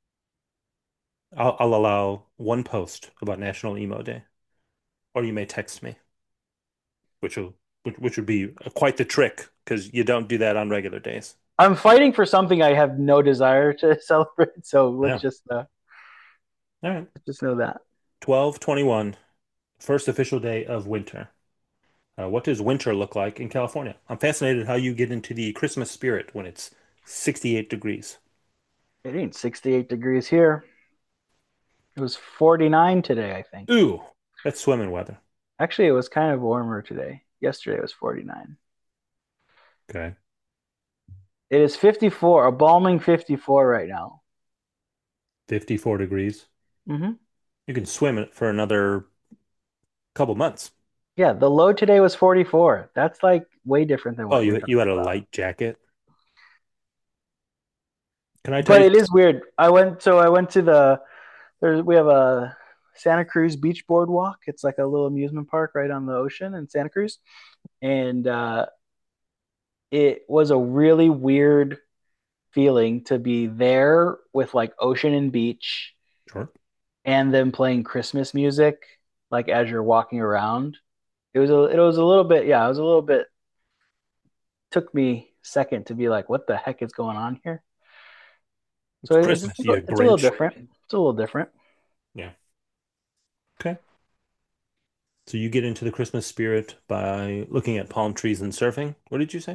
[SPEAKER 3] I'll allow one post about National Emo Day, or you may text me, which will which would be quite the trick because you don't do that on regular days.
[SPEAKER 4] I'm fighting for something I have no desire to celebrate. So
[SPEAKER 3] Yeah. All right.
[SPEAKER 4] let's just know that.
[SPEAKER 3] 12/21, first official day of winter. What does winter look like in California? I'm fascinated how you get into the Christmas spirit when it's 68 degrees.
[SPEAKER 4] It ain't 68 degrees here. It was 49 today, I think.
[SPEAKER 3] Ooh, that's swimming weather.
[SPEAKER 4] Actually, it was kind of warmer today. Yesterday was 49.
[SPEAKER 3] Okay.
[SPEAKER 4] It is 54, a balming 54 right now.
[SPEAKER 3] 54 degrees.
[SPEAKER 4] Hmm.
[SPEAKER 3] You can swim it for another couple months.
[SPEAKER 4] Yeah, the low today was 44. That's like way different than
[SPEAKER 3] Oh,
[SPEAKER 4] what we're
[SPEAKER 3] you
[SPEAKER 4] talking
[SPEAKER 3] had a
[SPEAKER 4] about.
[SPEAKER 3] light jacket. Can I tell
[SPEAKER 4] But
[SPEAKER 3] you?
[SPEAKER 4] it is weird. I went to we have a Santa Cruz Beach Boardwalk. It's like a little amusement park right on the ocean in Santa Cruz. And it was a really weird feeling to be there with like ocean and beach
[SPEAKER 3] Sure.
[SPEAKER 4] and then playing Christmas music like as you're walking around. It was a little bit, yeah, it was a little bit, took me a second to be like, what the heck is going on here?
[SPEAKER 3] It's
[SPEAKER 4] So it's
[SPEAKER 3] Christmas, you
[SPEAKER 4] it's a little
[SPEAKER 3] Grinch.
[SPEAKER 4] different. It's a little different.
[SPEAKER 3] Yeah. Okay. So you get into the Christmas spirit by looking at palm trees and surfing. What did you say?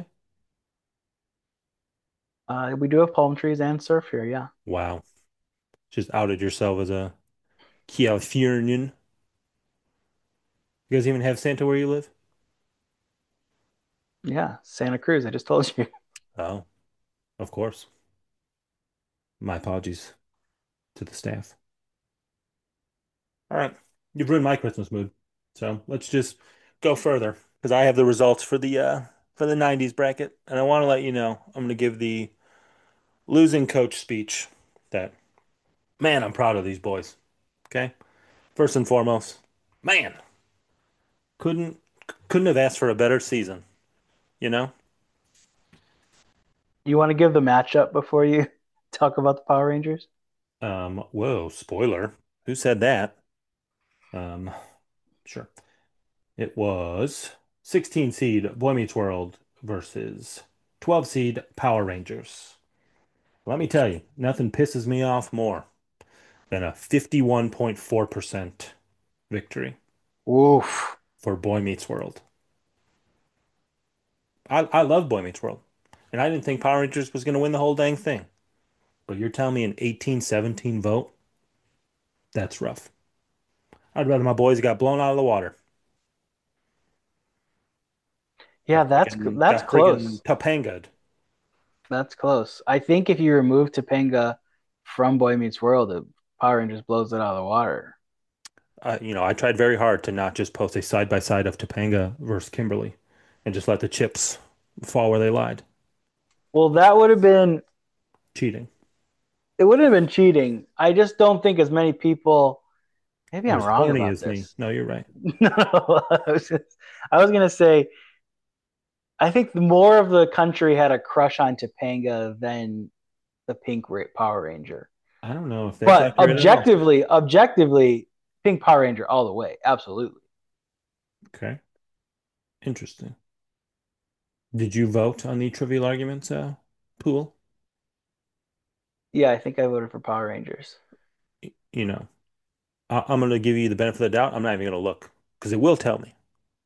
[SPEAKER 4] We do have palm trees and surf here, yeah.
[SPEAKER 3] Wow. Just outed yourself as a Californian. You guys even have Santa where you live?
[SPEAKER 4] Yeah, Santa Cruz, I just told you.
[SPEAKER 3] Oh, of course. My apologies to the staff. All right. You've ruined my Christmas mood. So let's just go further because I have the results for the 90s bracket and I want to let you know I'm going to give the losing coach speech that man, I'm proud of these boys. Okay? First and foremost, man, couldn't couldn't have asked for a better season, you know?
[SPEAKER 4] You want to give the matchup before you talk about the Power Rangers?
[SPEAKER 3] Whoa, spoiler. Who said that? Um, sure. It was 16 seed Boy Meets World versus 12 seed Power Rangers. Let me tell you, nothing pisses me off more than a 51.4% victory
[SPEAKER 4] Oof.
[SPEAKER 3] for Boy Meets World. I love Boy Meets World. And I didn't think Power Rangers was going to win the whole dang thing. But you're telling me an 18-17 vote? That's rough. I'd rather my boys got blown out of the water.
[SPEAKER 4] Yeah, that's
[SPEAKER 3] Got friggin'
[SPEAKER 4] close.
[SPEAKER 3] Topanga.
[SPEAKER 4] That's close. I think if you remove Topanga from Boy Meets World, the Power Rangers blows it out of the water.
[SPEAKER 3] I tried very hard to not just post a side by side of Topanga versus Kimberly and just let the chips fall where they lied.
[SPEAKER 4] Well, that would have been
[SPEAKER 3] Cheating.
[SPEAKER 4] it would have been cheating. I just don't think as many people. Maybe
[SPEAKER 3] Or
[SPEAKER 4] I'm
[SPEAKER 3] as
[SPEAKER 4] wrong
[SPEAKER 3] horny
[SPEAKER 4] about
[SPEAKER 3] as me.
[SPEAKER 4] this.
[SPEAKER 3] No, you're right.
[SPEAKER 4] No, I was gonna say I think more of the country had a crush on Topanga than the Power Ranger.
[SPEAKER 3] I don't know if that's
[SPEAKER 4] But
[SPEAKER 3] accurate at all.
[SPEAKER 4] objectively, Pink Power Ranger all the way, absolutely.
[SPEAKER 3] Okay. Interesting. Did you vote on the trivial arguments pool?
[SPEAKER 4] Yeah, I think I voted for Power Rangers.
[SPEAKER 3] You know, I'm going to give you the benefit of the doubt. I'm not even going to look because it will tell me.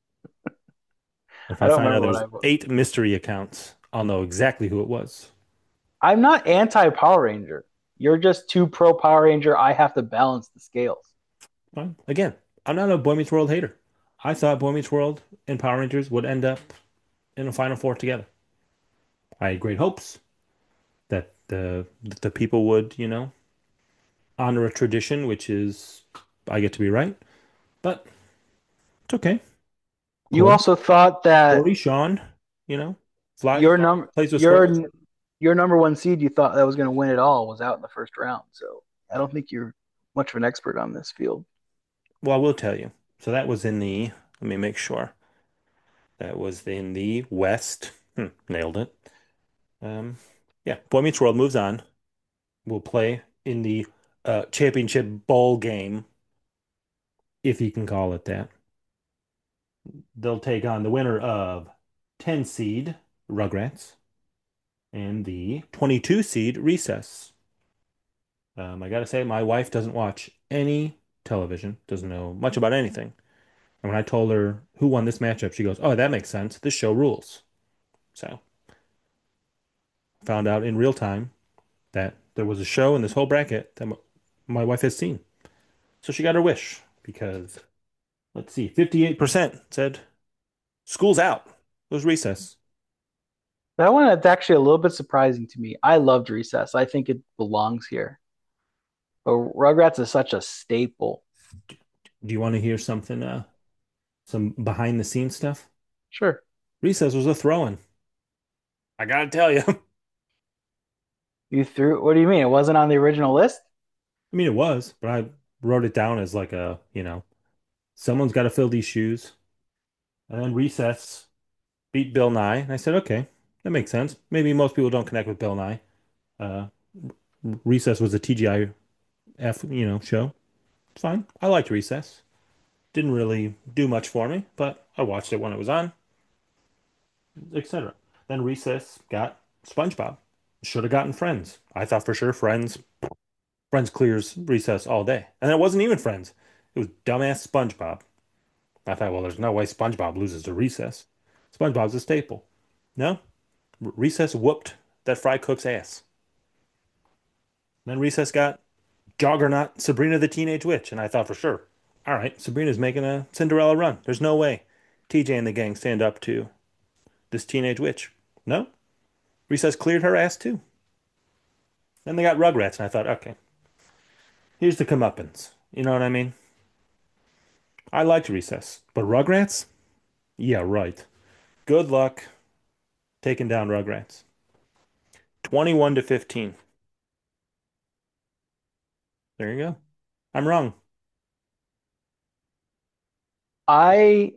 [SPEAKER 3] If
[SPEAKER 4] I
[SPEAKER 3] I
[SPEAKER 4] don't
[SPEAKER 3] find out
[SPEAKER 4] remember what
[SPEAKER 3] there's
[SPEAKER 4] I voted.
[SPEAKER 3] 8 mystery accounts, I'll know exactly who it was.
[SPEAKER 4] I'm not anti Power Ranger. You're just too pro Power Ranger. I have to balance the scales.
[SPEAKER 3] Fine. Again, I'm not a Boy Meets World hater. I thought Boy Meets World and Power Rangers would end up in a Final Four together. I had great hopes that the people would, honor a tradition, which is I get to be right. But it's okay.
[SPEAKER 4] You
[SPEAKER 3] Corey,
[SPEAKER 4] also thought that
[SPEAKER 3] Corey, Sean, you know, fly
[SPEAKER 4] your num
[SPEAKER 3] plays with
[SPEAKER 4] your
[SPEAKER 3] squirrels.
[SPEAKER 4] your number one seed you thought that was going to win it all was out in the first round. So I don't think you're much of an expert on this field.
[SPEAKER 3] Well, I will tell you. So that was in the, let me make sure. That was in the West. Nailed it. Um, yeah, Boy Meets World moves on. We'll play in the championship bowl game, if you can call it that. They'll take on the winner of 10 seed Rugrats and the 22 seed Recess. I gotta say, my wife doesn't watch any television, doesn't know much about anything. And when I told her who won this matchup, she goes, "Oh, that makes sense. This show rules." So, found out in real time that there was a show in this whole bracket that my wife has seen. So she got her wish because, let's see, 58% said school's out. It was recess.
[SPEAKER 4] That one is actually a little bit surprising to me. I loved Recess. I think it belongs here. But Rugrats is such a staple.
[SPEAKER 3] Do you want to hear something, some behind the scenes stuff?
[SPEAKER 4] Sure.
[SPEAKER 3] Recess was a throw-in. I gotta tell you.
[SPEAKER 4] You threw, what do you mean? It wasn't on the original list?
[SPEAKER 3] I mean, it was, but I wrote it down as like someone's got to fill these shoes. And then Recess beat Bill Nye. And I said, okay, that makes sense. Maybe most people don't connect with Bill Nye. Uh, Recess was a TGIF, show. It's fine. I liked Recess. Didn't really do much for me, but I watched it when it was on, etc. Then Recess got SpongeBob. Should have gotten Friends. I thought for sure Friends clears Recess all day. And it wasn't even Friends. It was dumbass SpongeBob. I thought, well, there's no way SpongeBob loses to Recess. SpongeBob's a staple. No, Recess whooped that Fry Cook's ass. Then Recess got Juggernaut Sabrina the Teenage Witch, and I thought for sure, all right, Sabrina's making a Cinderella run. There's no way TJ and the gang stand up to this teenage witch. No, Recess cleared her ass too. Then they got Rugrats, and I thought, okay, here's the comeuppance. You know what I mean? I liked Recess, but Rugrats? Yeah, right. Good luck taking down Rugrats. 21 to 15. There you go. I'm wrong.
[SPEAKER 4] I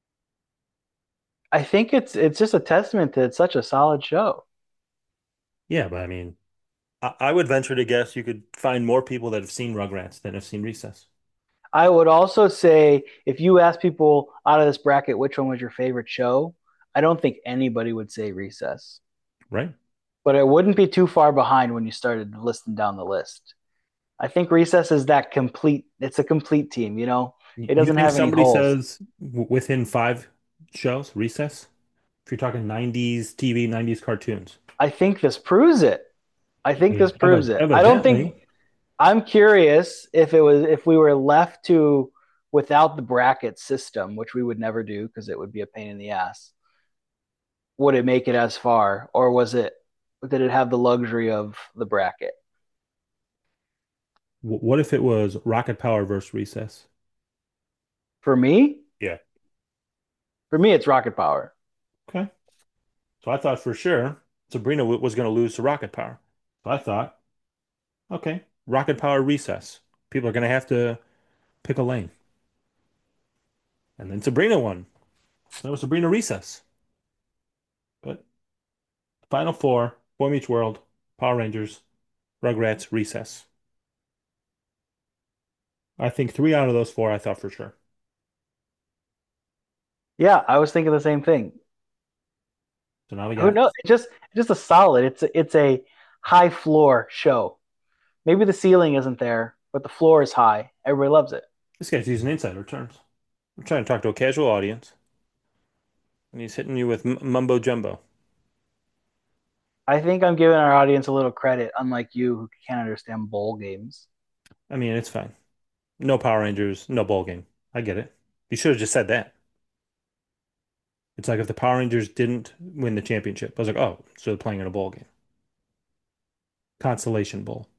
[SPEAKER 4] I think it's just a testament to it's such a solid show.
[SPEAKER 3] Yeah, but I mean, I would venture to guess you could find more people that have seen Rugrats than have seen Recess,
[SPEAKER 4] I would also say if you ask people out of this bracket which one was your favorite show, I don't think anybody would say Recess.
[SPEAKER 3] right?
[SPEAKER 4] But it wouldn't be too far behind when you started listing down the list. I think Recess is that complete. It's a complete team. It
[SPEAKER 3] You
[SPEAKER 4] doesn't
[SPEAKER 3] think
[SPEAKER 4] have any
[SPEAKER 3] somebody
[SPEAKER 4] holes.
[SPEAKER 3] says within 5 shows, Recess? If you're talking 90s TV, 90s cartoons.
[SPEAKER 4] I think this proves it. I
[SPEAKER 3] I
[SPEAKER 4] think
[SPEAKER 3] mean,
[SPEAKER 4] this proves it. I don't think.
[SPEAKER 3] evidently,
[SPEAKER 4] I'm curious if we were left to without the bracket system, which we would never do because it would be a pain in the ass. Would it make it as far, or did it have the luxury of the bracket?
[SPEAKER 3] what if it was Rocket Power versus Recess?
[SPEAKER 4] For me,
[SPEAKER 3] Yeah.
[SPEAKER 4] it's Rocket Power.
[SPEAKER 3] Okay. So I thought for sure Sabrina was going to lose to Rocket Power. So I thought, okay, Rocket Power Recess. People are going to have to pick a lane. And then Sabrina won. That was Sabrina Recess. But Final Four, Boy Meets World, Power Rangers, Rugrats, Recess. I think 3 out of those four I thought for sure.
[SPEAKER 4] Yeah, I was thinking the same thing.
[SPEAKER 3] So now we
[SPEAKER 4] Who
[SPEAKER 3] got
[SPEAKER 4] knows? It's just a solid. It's a high floor show. Maybe the ceiling isn't there, but the floor is high. Everybody loves it.
[SPEAKER 3] this guy's using insider terms. I'm trying to talk to a casual audience, and he's hitting you with mumbo jumbo.
[SPEAKER 4] I think I'm giving our audience a little credit, unlike you who can't understand bowl games.
[SPEAKER 3] I mean, it's fine. No Power Rangers, no bowl game. I get it. You should have just said that. It's like if the Power Rangers didn't win the championship. I was like, oh, so they're playing in a bowl game. Consolation Bowl.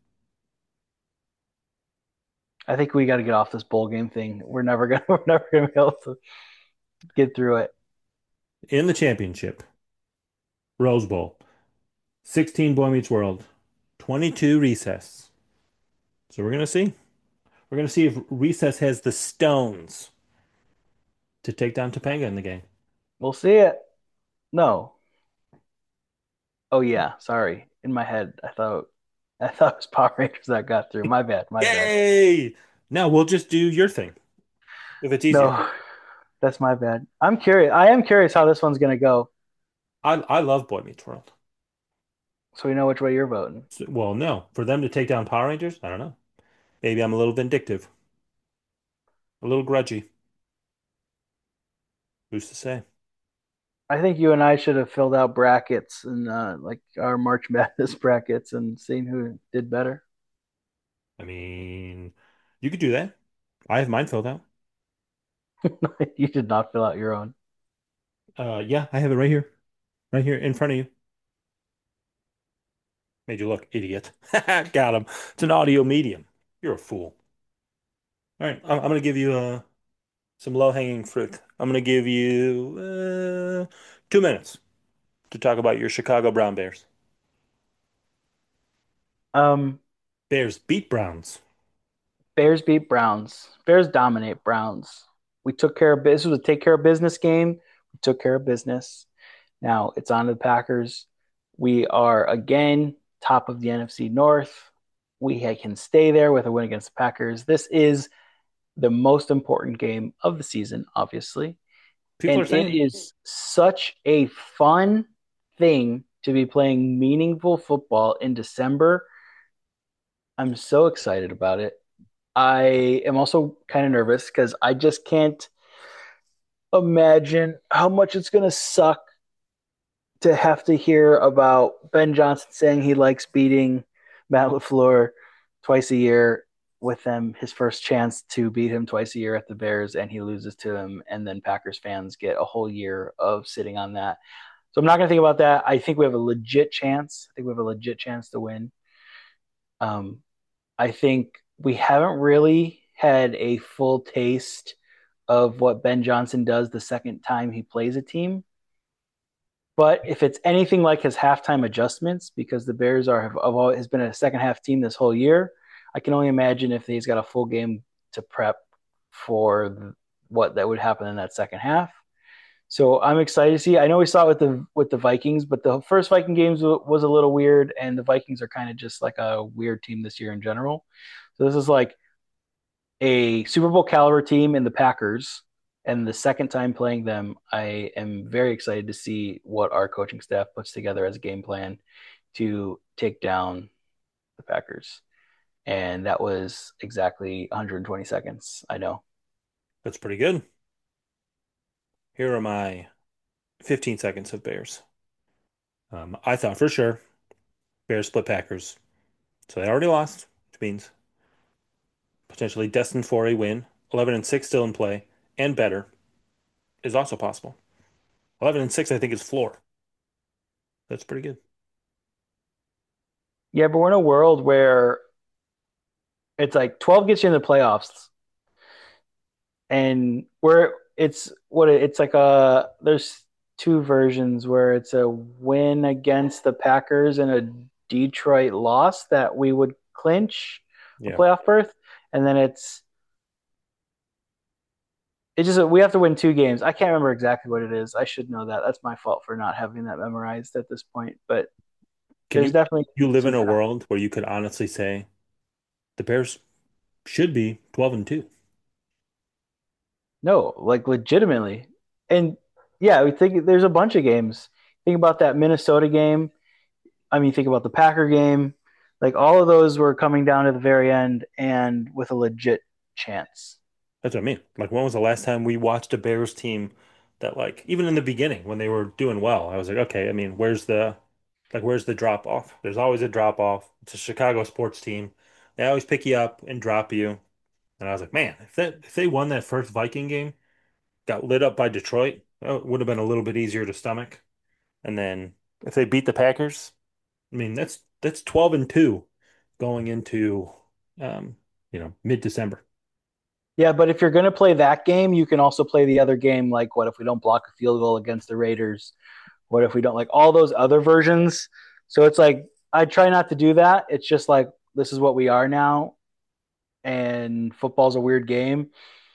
[SPEAKER 4] I think we got to get off this bowl game thing. We're never gonna be able to get through it.
[SPEAKER 3] In the championship, Rose Bowl, 16 Boy Meets World, 22 Recess. So we're gonna see. We're gonna see if Recess has the stones to take down Topanga in the game.
[SPEAKER 4] We'll see it. No. Oh yeah, sorry. In my head, I thought it was Power Rangers that got through. My bad, my bad.
[SPEAKER 3] Yay! Now we'll just do your thing if it's easier.
[SPEAKER 4] No, that's my bad. I'm curious. I am curious how this one's gonna go.
[SPEAKER 3] I love Boy Meets World.
[SPEAKER 4] So we know which way you're voting.
[SPEAKER 3] Well, no, for them to take down Power Rangers, I don't know. Maybe I'm a little vindictive, a little grudgy. Who's to say?
[SPEAKER 4] I think you and I should have filled out brackets and like our March Madness brackets and seen who did better.
[SPEAKER 3] I mean, you could do that. I have mine filled out.
[SPEAKER 4] You did not fill out your own.
[SPEAKER 3] Yeah, I have it right here in front of you. Made you look, idiot. Got him. It's an audio medium. You're a fool. All right, I'm gonna give you some low-hanging fruit. I'm gonna give you 2 minutes to talk about your Chicago Brown Bears.
[SPEAKER 4] Um,
[SPEAKER 3] Bears beat Browns.
[SPEAKER 4] Bears beat Browns. Bears dominate Browns. We took care of business. This was a take care of business game. We took care of business. Now it's on to the Packers. We are again top of the NFC North. We can stay there with a win against the Packers. This is the most important game of the season, obviously.
[SPEAKER 3] People
[SPEAKER 4] And
[SPEAKER 3] are
[SPEAKER 4] it
[SPEAKER 3] saying,
[SPEAKER 4] is such a fun thing to be playing meaningful football in December. I'm so excited about it. I am also kind of nervous because I just can't imagine how much it's going to suck to have to hear about Ben Johnson saying he likes beating Matt LaFleur twice a year with them, his first chance to beat him twice a year at the Bears, and he loses to him, and then Packers fans get a whole year of sitting on that. So I'm not going to think about that. I think we have a legit chance. I think we have a legit chance to win. Um, I think we haven't really had a full taste of what Ben Johnson does the second time he plays a team. But if it's anything like his halftime adjustments, because the Bears have always has been a second half team this whole year, I can only imagine if he's got a full game to prep for what that would happen in that second half. So I'm excited to see. I know we saw it with the Vikings, but the first Viking games was a little weird, and the Vikings are kind of just like a weird team this year in general. So this is like a Super Bowl caliber team in the Packers, and the second time playing them, I am very excited to see what our coaching staff puts together as a game plan to take down the Packers. And that was exactly 120 seconds. I know.
[SPEAKER 3] that's pretty good. Here are my 15 seconds of Bears. I thought for sure Bears split Packers. So they already lost, which means potentially destined for a win. 11 and 6 still in play, and better is also possible. 11 and 6, I think, is floor. That's pretty good.
[SPEAKER 4] Yeah, but we're in a world where it's like 12 gets you in the playoffs, and where it's like there's two versions where it's a win against the Packers and a Detroit loss that we would clinch a
[SPEAKER 3] Yeah,
[SPEAKER 4] playoff berth, and then it's just we have to win two games. I can't remember exactly what it is. I should know that. That's my fault for not having that memorized at this point. But
[SPEAKER 3] can
[SPEAKER 4] there's
[SPEAKER 3] you
[SPEAKER 4] definitely
[SPEAKER 3] you live in
[SPEAKER 4] some
[SPEAKER 3] a world where you could honestly say the Bears should be 12 and 2?
[SPEAKER 4] no, like legitimately. And yeah, we think there's a bunch of games. Think about that Minnesota game. I mean, think about the Packer game. Like all of those were coming down to the very end and with a legit chance.
[SPEAKER 3] That's what I mean. Like, when was the last time we watched a Bears team that, like, even in the beginning when they were doing well, I was like, okay, I mean, where's the drop off? There's always a drop off. It's a Chicago sports team. They always pick you up and drop you. And I was like, man, if they won that first Viking game, got lit up by Detroit. It would have been a little bit easier to stomach. And then if they beat the Packers, I mean that's 12-2 going into um, mid-December.
[SPEAKER 4] Yeah, but if you're going to play that game, you can also play the other game. Like, what if we don't block a field goal against the Raiders? What if we don't, like, all those other versions? So it's like I try not to do that. It's just like this is what we are now, and football's a weird game,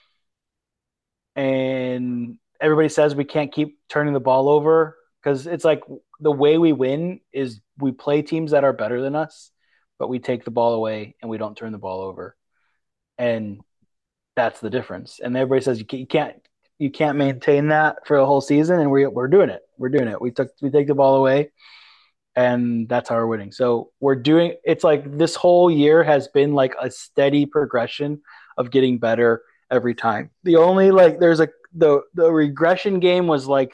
[SPEAKER 4] and everybody says we can't keep turning the ball over because it's like the way we win is we play teams that are better than us, but we take the ball away and we don't turn the ball over, and that's the difference. And everybody says you can't maintain that for the whole season, and we're doing it. We're doing it. We take the ball away, and that's how we're winning. So we're doing. It's like this whole year has been like a steady progression of getting better every time. The only like there's a the regression game was like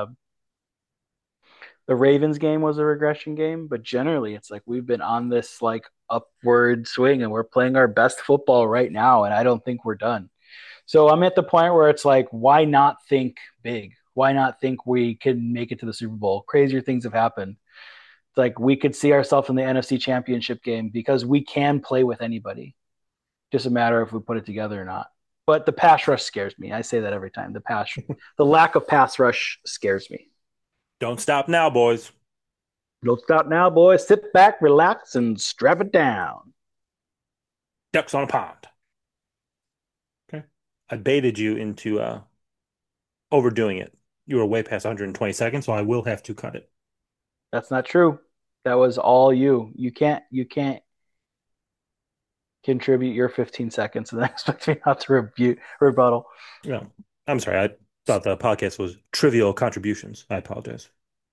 [SPEAKER 4] the Ravens game was a regression game, but generally it's like we've been on this like upward swing and we're playing our best football right now, and I don't think we're done. So I'm at the point where it's like, why not think big? Why not think we can make it to the Super Bowl? Crazier things have happened. It's like we could see ourselves in the NFC Championship game because we can play with anybody. Just a matter if we put it together or not. But the pass rush scares me. I say that every time. The lack of pass rush scares me.
[SPEAKER 3] Don't stop now, boys.
[SPEAKER 4] Don't stop now, boys. Sit back, relax, and strap it down.
[SPEAKER 3] Ducks on a pond. Okay. I baited you into overdoing it. You were way past 120 seconds, so I will have to cut it.
[SPEAKER 4] That's not true. That was all you. You can't contribute your 15 seconds and then expect me not to rebuttal.
[SPEAKER 3] Yeah. I'm sorry. I thought the podcast was trivial contributions. I apologize.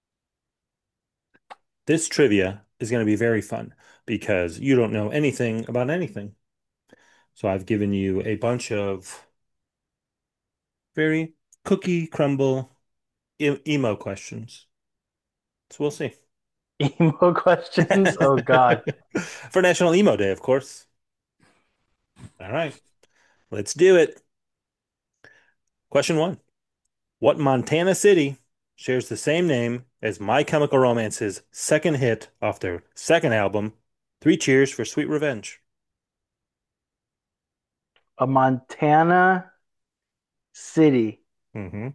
[SPEAKER 3] This trivia is going to be very fun because you don't know anything about anything. So I've given you a bunch of very cookie crumble emo questions. So we'll see.
[SPEAKER 4] Emo questions? Oh God.
[SPEAKER 3] For National Emo Day, of course. All right, let's do it. Question one. What Montana city shares the same name as My Chemical Romance's second hit off their second album, Three Cheers for Sweet Revenge?
[SPEAKER 4] A Montana city.
[SPEAKER 3] Mm-hmm.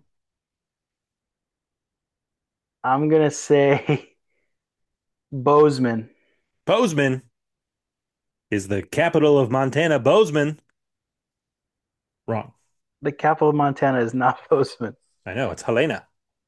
[SPEAKER 4] I'm gonna say Bozeman.
[SPEAKER 3] Bozeman is the capital of Montana. Bozeman. Wrong.
[SPEAKER 4] The capital of Montana is not Bozeman.
[SPEAKER 3] I know, it's Helena.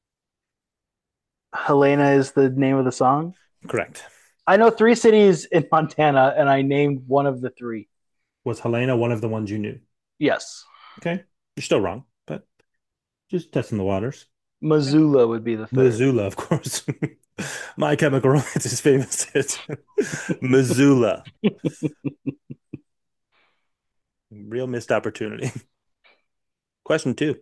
[SPEAKER 4] Helena is the name of the song.
[SPEAKER 3] Correct.
[SPEAKER 4] I know three cities in Montana, and I named one of the three.
[SPEAKER 3] Was Helena one of the ones you knew?
[SPEAKER 4] Yes.
[SPEAKER 3] Okay. You're still wrong, but just testing the waters.
[SPEAKER 4] Missoula would be the third.
[SPEAKER 3] Missoula, of course. My Chemical Romance is famous hit. Missoula. Real missed opportunity. Question two.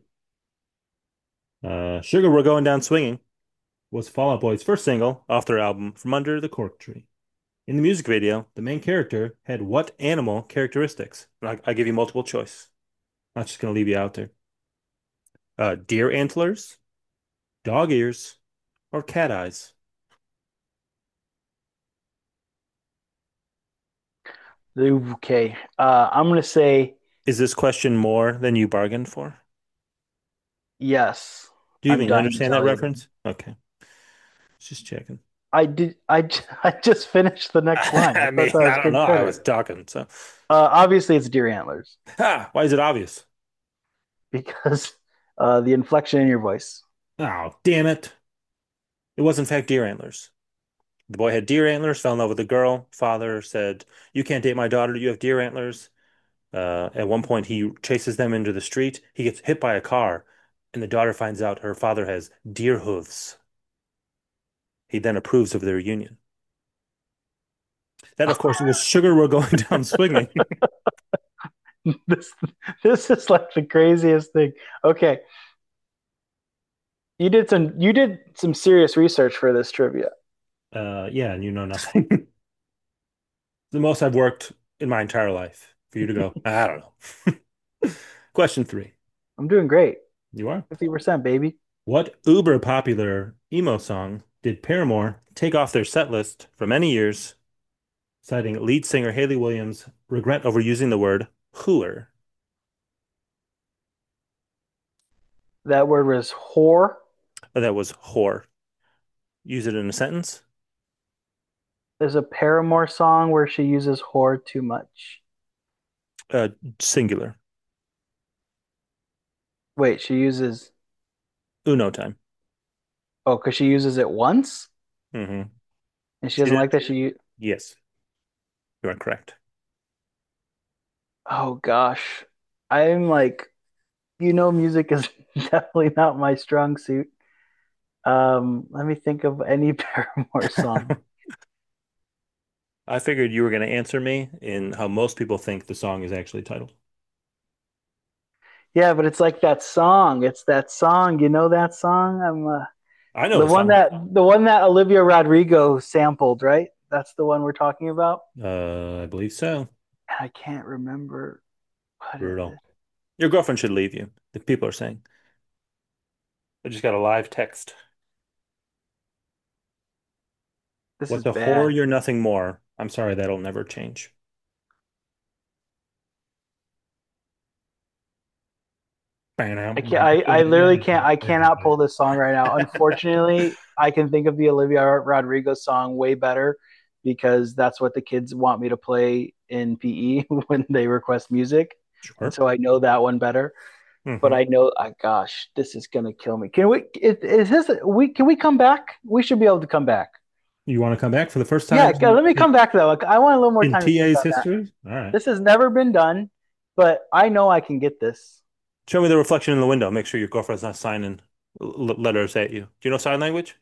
[SPEAKER 3] Sugar We're Going Down Swinging was Fall Out Boy's first single off their album From Under the Cork Tree. In the music video, the main character had what animal characteristics? I give you multiple choice. I'm not just going to leave you out there. Deer antlers, dog ears, or cat eyes?
[SPEAKER 4] Okay. I'm going to say
[SPEAKER 3] Is this question more than you bargained for?
[SPEAKER 4] yes.
[SPEAKER 3] Do you
[SPEAKER 4] I'm
[SPEAKER 3] even
[SPEAKER 4] dying to
[SPEAKER 3] understand that
[SPEAKER 4] tell you.
[SPEAKER 3] reference? Okay. Just checking.
[SPEAKER 4] I did. I just finished the next line.
[SPEAKER 3] I
[SPEAKER 4] I
[SPEAKER 3] mean,
[SPEAKER 4] thought that was
[SPEAKER 3] I don't
[SPEAKER 4] good
[SPEAKER 3] know. I
[SPEAKER 4] credit.
[SPEAKER 3] was talking, so.
[SPEAKER 4] Obviously, it's deer antlers
[SPEAKER 3] Why is it obvious?
[SPEAKER 4] because the inflection in your voice.
[SPEAKER 3] Oh, damn it. It was, in fact, deer antlers. The boy had deer antlers, fell in love with the girl. Father said, "You can't date my daughter. You have deer antlers." At one point, he chases them into the street. He gets hit by a car, and the daughter finds out her father has deer hooves. He then approves of their union. That, of course, was Sugar We're Going Down Swinging.
[SPEAKER 4] this this is like the craziest thing. Okay, you did some serious research for this trivia.
[SPEAKER 3] Yeah, and you know nothing. The most I've worked in my entire life for you to go, I don't know. Question three.
[SPEAKER 4] I'm doing great.
[SPEAKER 3] You are.
[SPEAKER 4] 50%, baby.
[SPEAKER 3] What uber popular emo song did Paramore take off their set list for many years, citing lead singer Hayley Williams' regret over using the word hooer?
[SPEAKER 4] That word was whore.
[SPEAKER 3] That was whore. Use it in a sentence.
[SPEAKER 4] There's a Paramore song where she uses whore too much.
[SPEAKER 3] Uh, Singular.
[SPEAKER 4] Wait, she uses,
[SPEAKER 3] Uno time.
[SPEAKER 4] oh, because she uses it once
[SPEAKER 3] Mm-hmm.
[SPEAKER 4] and she
[SPEAKER 3] She
[SPEAKER 4] doesn't
[SPEAKER 3] did.
[SPEAKER 4] like that she,
[SPEAKER 3] Yes, you are correct.
[SPEAKER 4] oh gosh. I'm like, music is definitely not my strong suit. Let me think of any Paramore song.
[SPEAKER 3] I figured you were going to answer me in how most people think the song is actually titled.
[SPEAKER 4] Yeah, but it's like that song. It's that song. You know that song?
[SPEAKER 3] I know
[SPEAKER 4] the
[SPEAKER 3] the
[SPEAKER 4] one
[SPEAKER 3] song.
[SPEAKER 4] that the one that Olivia Rodrigo sampled, right? That's the one we're talking about.
[SPEAKER 3] I believe so.
[SPEAKER 4] I can't remember what it is.
[SPEAKER 3] Brutal. Your girlfriend should leave you. The people are saying. I just got a live text.
[SPEAKER 4] This is
[SPEAKER 3] What's a
[SPEAKER 4] bad.
[SPEAKER 3] whore? You're nothing more. I'm sorry, that'll never change.
[SPEAKER 4] I literally can't. I cannot pull this song right now. Unfortunately, I can think of the Olivia Rodrigo song way better because that's what the kids want me to play in PE when they request music, and
[SPEAKER 3] Sure.
[SPEAKER 4] so I know that one better. But
[SPEAKER 3] Hmm.
[SPEAKER 4] I know, gosh, this is gonna kill me. Can we? Is this? Can we come back? We should be able to come back.
[SPEAKER 3] You want to come back for the first
[SPEAKER 4] Yeah,
[SPEAKER 3] time
[SPEAKER 4] let me come back though. I want a little more
[SPEAKER 3] in
[SPEAKER 4] time to think
[SPEAKER 3] TA's
[SPEAKER 4] on that.
[SPEAKER 3] history? All right.
[SPEAKER 4] This has never been done, but I know I can get this.
[SPEAKER 3] Show me the reflection in the window. Make sure your girlfriend's not signing letters at you. Do you know sign language?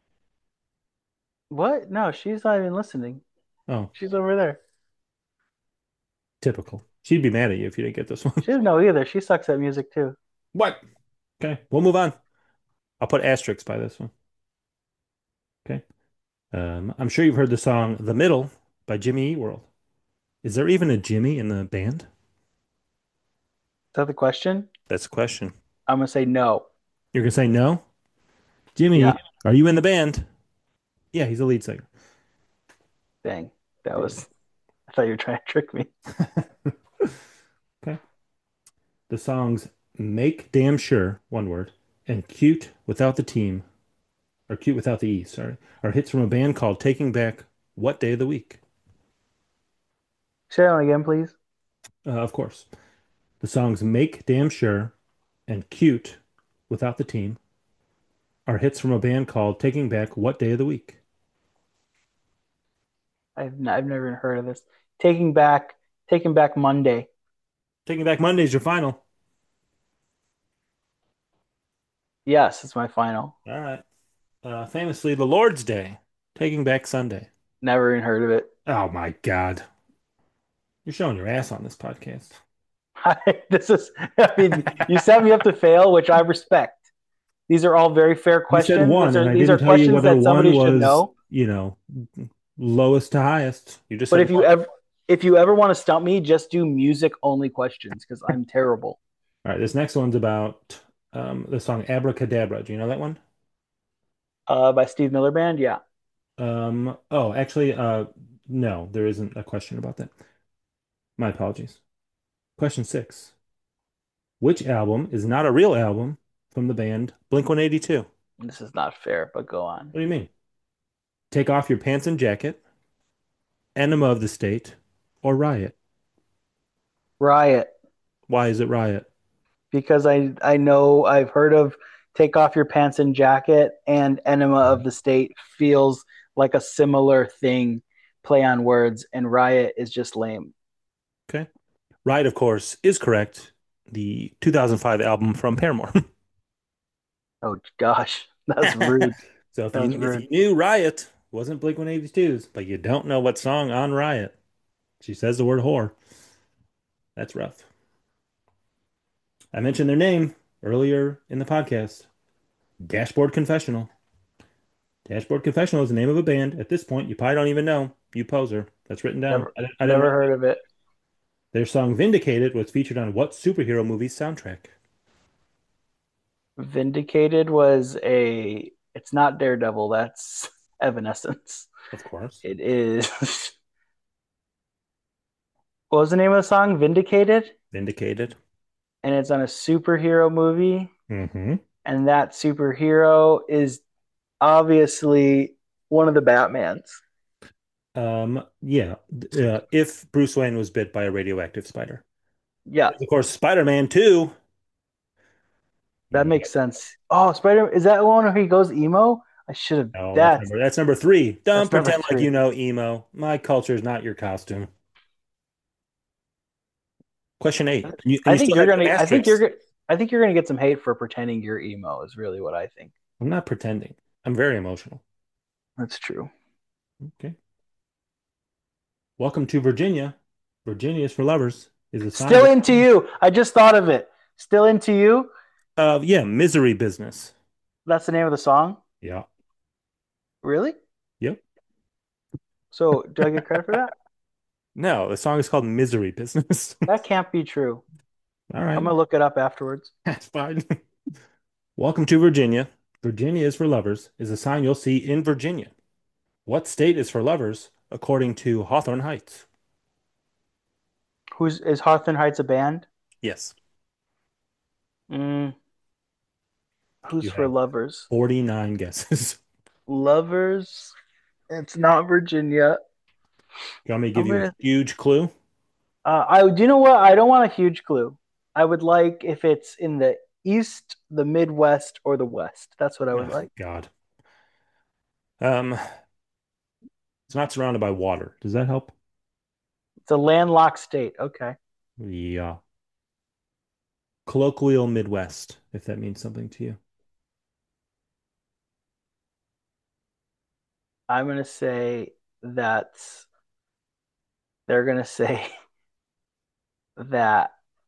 [SPEAKER 4] What? No, she's not even listening.
[SPEAKER 3] Oh,
[SPEAKER 4] She's over there.
[SPEAKER 3] typical. She'd be mad at you if you didn't get this one.
[SPEAKER 4] She doesn't know either. She sucks at music too.
[SPEAKER 3] What? Okay, we'll move on. I'll put asterisks by this one. Okay. I'm sure you've heard the song "The Middle" by Jimmy Eat World. Is there even a Jimmy in the band?
[SPEAKER 4] Is that the question?
[SPEAKER 3] That's the question.
[SPEAKER 4] I'm gonna say no.
[SPEAKER 3] You're gonna say no?
[SPEAKER 4] Yeah.
[SPEAKER 3] Jimmy, are you in the band? Yeah, he's the lead singer.
[SPEAKER 4] Dang. That
[SPEAKER 3] Brutal.
[SPEAKER 4] was. I thought you were trying to trick me.
[SPEAKER 3] Okay. The songs "Make Damn Sure," one word, and "Cute Without the Team," or "Cute Without the E," sorry, are hits from a band called Taking Back what day of the week?
[SPEAKER 4] Say that one again, please.
[SPEAKER 3] Of course. The songs "Make Damn Sure" and "Cute Without the Team" are hits from a band called Taking Back what day of the week?
[SPEAKER 4] I've never even heard of this. Taking back, taking back Monday.
[SPEAKER 3] Taking Back Monday is your final.
[SPEAKER 4] Yes, it's my final.
[SPEAKER 3] All right. Famously, the Lord's Day, Taking Back Sunday.
[SPEAKER 4] Never even heard of it.
[SPEAKER 3] Oh my God. You're showing your ass on this podcast.
[SPEAKER 4] This is. I mean, you set me up to fail, which I respect. These are all very fair
[SPEAKER 3] You said
[SPEAKER 4] questions.
[SPEAKER 3] one, and I
[SPEAKER 4] These
[SPEAKER 3] didn't
[SPEAKER 4] are
[SPEAKER 3] tell you
[SPEAKER 4] questions
[SPEAKER 3] whether
[SPEAKER 4] that
[SPEAKER 3] one
[SPEAKER 4] somebody should
[SPEAKER 3] was,
[SPEAKER 4] know.
[SPEAKER 3] lowest to highest. You just
[SPEAKER 4] But
[SPEAKER 3] said one.
[SPEAKER 4] if you ever want to stump me, just do music only questions because I'm terrible.
[SPEAKER 3] All right, this next one's about the song Abracadabra. Do you know that one?
[SPEAKER 4] By Steve Miller Band, yeah.
[SPEAKER 3] Oh, actually, no, there isn't a question about that. My apologies. Question six. Which album is not a real album from the band Blink-182?
[SPEAKER 4] This is not fair, but go on.
[SPEAKER 3] What do you mean? Take Off Your Pants and Jacket, Enema of the State, or Riot?
[SPEAKER 4] Riot,
[SPEAKER 3] Why is it Riot?
[SPEAKER 4] because I know I've heard of Take Off Your Pants and Jacket and Enema of the State feels like a similar thing, play on words, and Riot is just lame.
[SPEAKER 3] Okay. Riot, of course, is correct. The 2005 album from Paramore.
[SPEAKER 4] Oh gosh, that's rude.
[SPEAKER 3] So if
[SPEAKER 4] That's
[SPEAKER 3] if
[SPEAKER 4] rude.
[SPEAKER 3] you knew Riot wasn't Blink-182's, but you don't know what song on Riot, she says the word whore. That's rough. I mentioned their name earlier in the podcast. Dashboard Confessional. Dashboard Confessional is the name of a band. At this point, you probably don't even know. You poser. That's written down.
[SPEAKER 4] Never
[SPEAKER 3] I didn't
[SPEAKER 4] never
[SPEAKER 3] write
[SPEAKER 4] heard
[SPEAKER 3] that.
[SPEAKER 4] of it.
[SPEAKER 3] Their song Vindicated was featured on what superhero movie's soundtrack?
[SPEAKER 4] Vindicated was a. It's not Daredevil. That's Evanescence.
[SPEAKER 3] Of course.
[SPEAKER 4] It is. What was the name of the song? Vindicated,
[SPEAKER 3] Vindicated.
[SPEAKER 4] and it's on a superhero movie,
[SPEAKER 3] Mm-hmm.
[SPEAKER 4] and that superhero is obviously one of the Batmans.
[SPEAKER 3] Yeah. If Bruce Wayne was bit by a radioactive spider.
[SPEAKER 4] Yeah,
[SPEAKER 3] Of course, Spider-Man 2.
[SPEAKER 4] that makes
[SPEAKER 3] Yep.
[SPEAKER 4] sense. Oh, Spider, is that one where he goes emo? I should have.
[SPEAKER 3] No, that's number three. Don't
[SPEAKER 4] That's number
[SPEAKER 3] pretend like
[SPEAKER 4] three.
[SPEAKER 3] you know emo. My culture is not your costume. Question eight. And you still have two asterisks.
[SPEAKER 4] I think you're gonna get some hate for pretending you're emo. Is really what I think.
[SPEAKER 3] I'm not pretending. I'm very emotional.
[SPEAKER 4] That's true.
[SPEAKER 3] Okay. Welcome to Virginia. Virginia is for lovers is a sign.
[SPEAKER 4] Still into you. I just thought of it. Still into you.
[SPEAKER 3] Yeah, misery business.
[SPEAKER 4] That's the name of the song.
[SPEAKER 3] Yeah.
[SPEAKER 4] Really?
[SPEAKER 3] Yep.
[SPEAKER 4] So do I get credit for that?
[SPEAKER 3] No, the song is called Misery Business.
[SPEAKER 4] That can't be true.
[SPEAKER 3] All
[SPEAKER 4] I'm
[SPEAKER 3] right.
[SPEAKER 4] gonna look it up afterwards.
[SPEAKER 3] That's fine. Welcome to Virginia. Virginia is for lovers is a sign you'll see in Virginia. What state is for lovers according to Hawthorne Heights?
[SPEAKER 4] Who's is Hawthorne Heights a band?
[SPEAKER 3] Yes.
[SPEAKER 4] Mm, who's
[SPEAKER 3] You
[SPEAKER 4] for
[SPEAKER 3] have
[SPEAKER 4] lovers?
[SPEAKER 3] 49 guesses.
[SPEAKER 4] Lovers. It's not Virginia.
[SPEAKER 3] You want me to give
[SPEAKER 4] I'm
[SPEAKER 3] you a
[SPEAKER 4] gonna.
[SPEAKER 3] huge clue?
[SPEAKER 4] I do you know what? I don't want a huge clue. I would like if it's in the East, the Midwest, or the West. That's what I would
[SPEAKER 3] Oh,
[SPEAKER 4] like.
[SPEAKER 3] God. Um, it's not surrounded by water. Does that help?
[SPEAKER 4] It's a landlocked state. Okay.
[SPEAKER 3] Yeah. Colloquial Midwest, if that means something to you.
[SPEAKER 4] I'm gonna say that they're gonna say that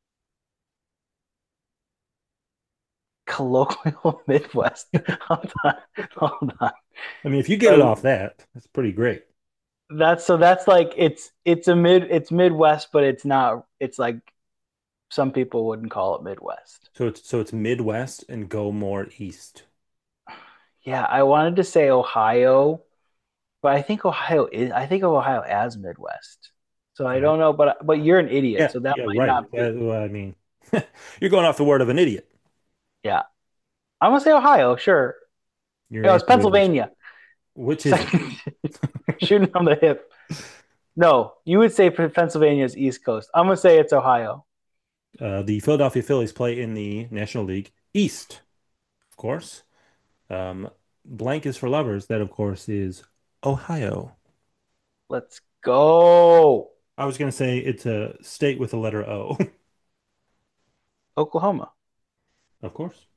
[SPEAKER 4] colloquial Midwest. Hold on, hold on.
[SPEAKER 3] I mean, if you get it
[SPEAKER 4] Uh,
[SPEAKER 3] off that, that's pretty great.
[SPEAKER 4] that's like it's Midwest, but it's not. It's like some people wouldn't call it Midwest.
[SPEAKER 3] So it's Midwest and go more east.
[SPEAKER 4] Yeah, I wanted to say Ohio, but I think of Ohio as Midwest. So I
[SPEAKER 3] Okay.
[SPEAKER 4] don't know, but you're an idiot,
[SPEAKER 3] Yeah,
[SPEAKER 4] so that
[SPEAKER 3] yeah,
[SPEAKER 4] might
[SPEAKER 3] right.
[SPEAKER 4] not be.
[SPEAKER 3] Well, I mean, you're going off the word of an idiot.
[SPEAKER 4] Yeah, I'm gonna say Ohio. Sure.
[SPEAKER 3] Your
[SPEAKER 4] No, it's
[SPEAKER 3] answer is,
[SPEAKER 4] Pennsylvania.
[SPEAKER 3] which is it?
[SPEAKER 4] Second, shooting from the hip. No, you would say Pennsylvania's East Coast. I'm gonna say it's Ohio.
[SPEAKER 3] The Philadelphia Phillies play in the National League East, of course. Blank is for lovers. That, of course, is Ohio.
[SPEAKER 4] Let's go.
[SPEAKER 3] I was going to say it's a state with the letter O,
[SPEAKER 4] Oklahoma.
[SPEAKER 3] of course.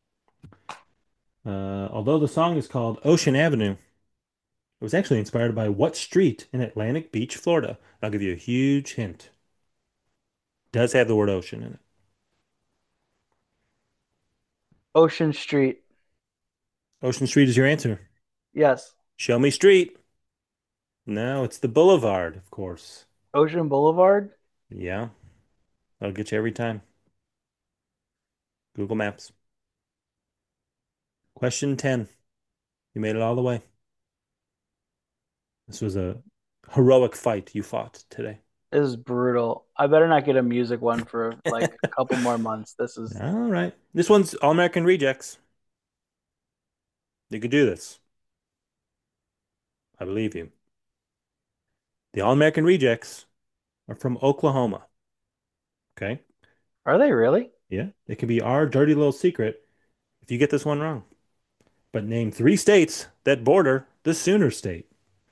[SPEAKER 3] Although the song is called Ocean Avenue, it was actually inspired by what street in Atlantic Beach, Florida? I'll give you a huge hint. It does have the word ocean in it.
[SPEAKER 4] Ocean Street.
[SPEAKER 3] Ocean Street is your answer.
[SPEAKER 4] Yes.
[SPEAKER 3] Show me street. No, it's the boulevard, of course.
[SPEAKER 4] Ocean Boulevard.
[SPEAKER 3] Yeah, that'll get you every time. Google Maps. Question 10. You made it all the way. This was a heroic fight you fought today.
[SPEAKER 4] This is brutal. I better not get a music one for like a couple more months. This is
[SPEAKER 3] All right. This one's All American Rejects. You could do this. I believe you. The All American Rejects are from Oklahoma. Okay.
[SPEAKER 4] are they really?
[SPEAKER 3] Yeah. It could be our dirty little secret if you get this one wrong. But name three states that border the Sooner State.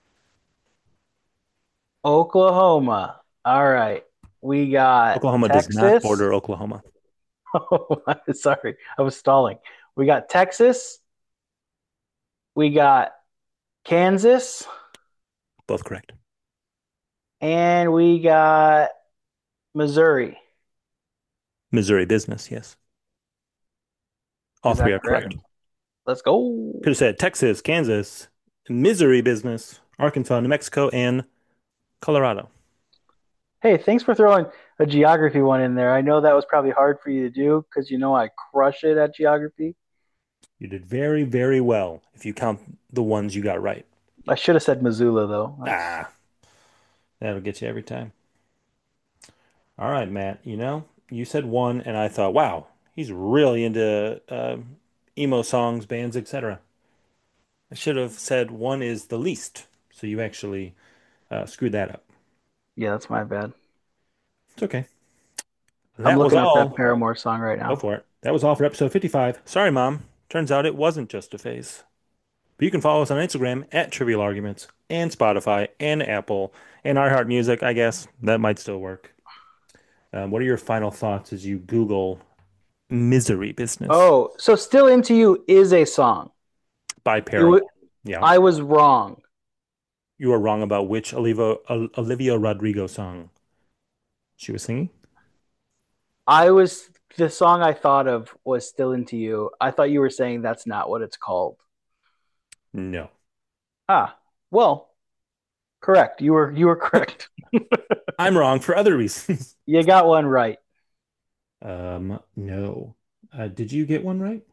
[SPEAKER 4] Oklahoma. All right. We got
[SPEAKER 3] Oklahoma does not
[SPEAKER 4] Texas.
[SPEAKER 3] border Oklahoma.
[SPEAKER 4] Oh, sorry. I was stalling. We got Texas. We got Kansas.
[SPEAKER 3] Both correct.
[SPEAKER 4] And we got Missouri.
[SPEAKER 3] Missouri business, yes. All
[SPEAKER 4] Is
[SPEAKER 3] three
[SPEAKER 4] that
[SPEAKER 3] are
[SPEAKER 4] correct?
[SPEAKER 3] correct.
[SPEAKER 4] Let's go.
[SPEAKER 3] Could have said Texas, Kansas, Missouri business, Arkansas, New Mexico, and Colorado.
[SPEAKER 4] Hey, thanks for throwing a geography one in there. I know that was probably hard for you to do because you know I crush it at geography.
[SPEAKER 3] You did very, very well if you count the ones you got right.
[SPEAKER 4] I should have said Missoula though. That's
[SPEAKER 3] Ah, that'll get you every time. All right, Matt. You said one, and I thought, wow, he's really into emo songs, bands, etc. I should have said one is the least. So you actually screwed that up.
[SPEAKER 4] yeah, that's my bad.
[SPEAKER 3] It's okay.
[SPEAKER 4] I'm
[SPEAKER 3] That was
[SPEAKER 4] looking up that
[SPEAKER 3] all.
[SPEAKER 4] Paramore song right
[SPEAKER 3] Go
[SPEAKER 4] now.
[SPEAKER 3] for it. That was all for episode 55. Sorry, Mom. Turns out it wasn't just a phase. But you can follow us on Instagram at Trivial Arguments and Spotify and Apple and iHeart Music, I guess. That might still work. What are your final thoughts as you Google Misery Business
[SPEAKER 4] Oh, so Still Into You is a song.
[SPEAKER 3] by
[SPEAKER 4] It
[SPEAKER 3] Paramore? Yeah.
[SPEAKER 4] I was wrong.
[SPEAKER 3] You were wrong about which Olivia Rodrigo song she was singing?
[SPEAKER 4] The song I thought of was Still Into You. I thought you were saying that's not what it's called.
[SPEAKER 3] No.
[SPEAKER 4] Ah, well, correct. You were correct.
[SPEAKER 3] I'm wrong for other reasons.
[SPEAKER 4] You got one right.
[SPEAKER 3] No. Did you get one right?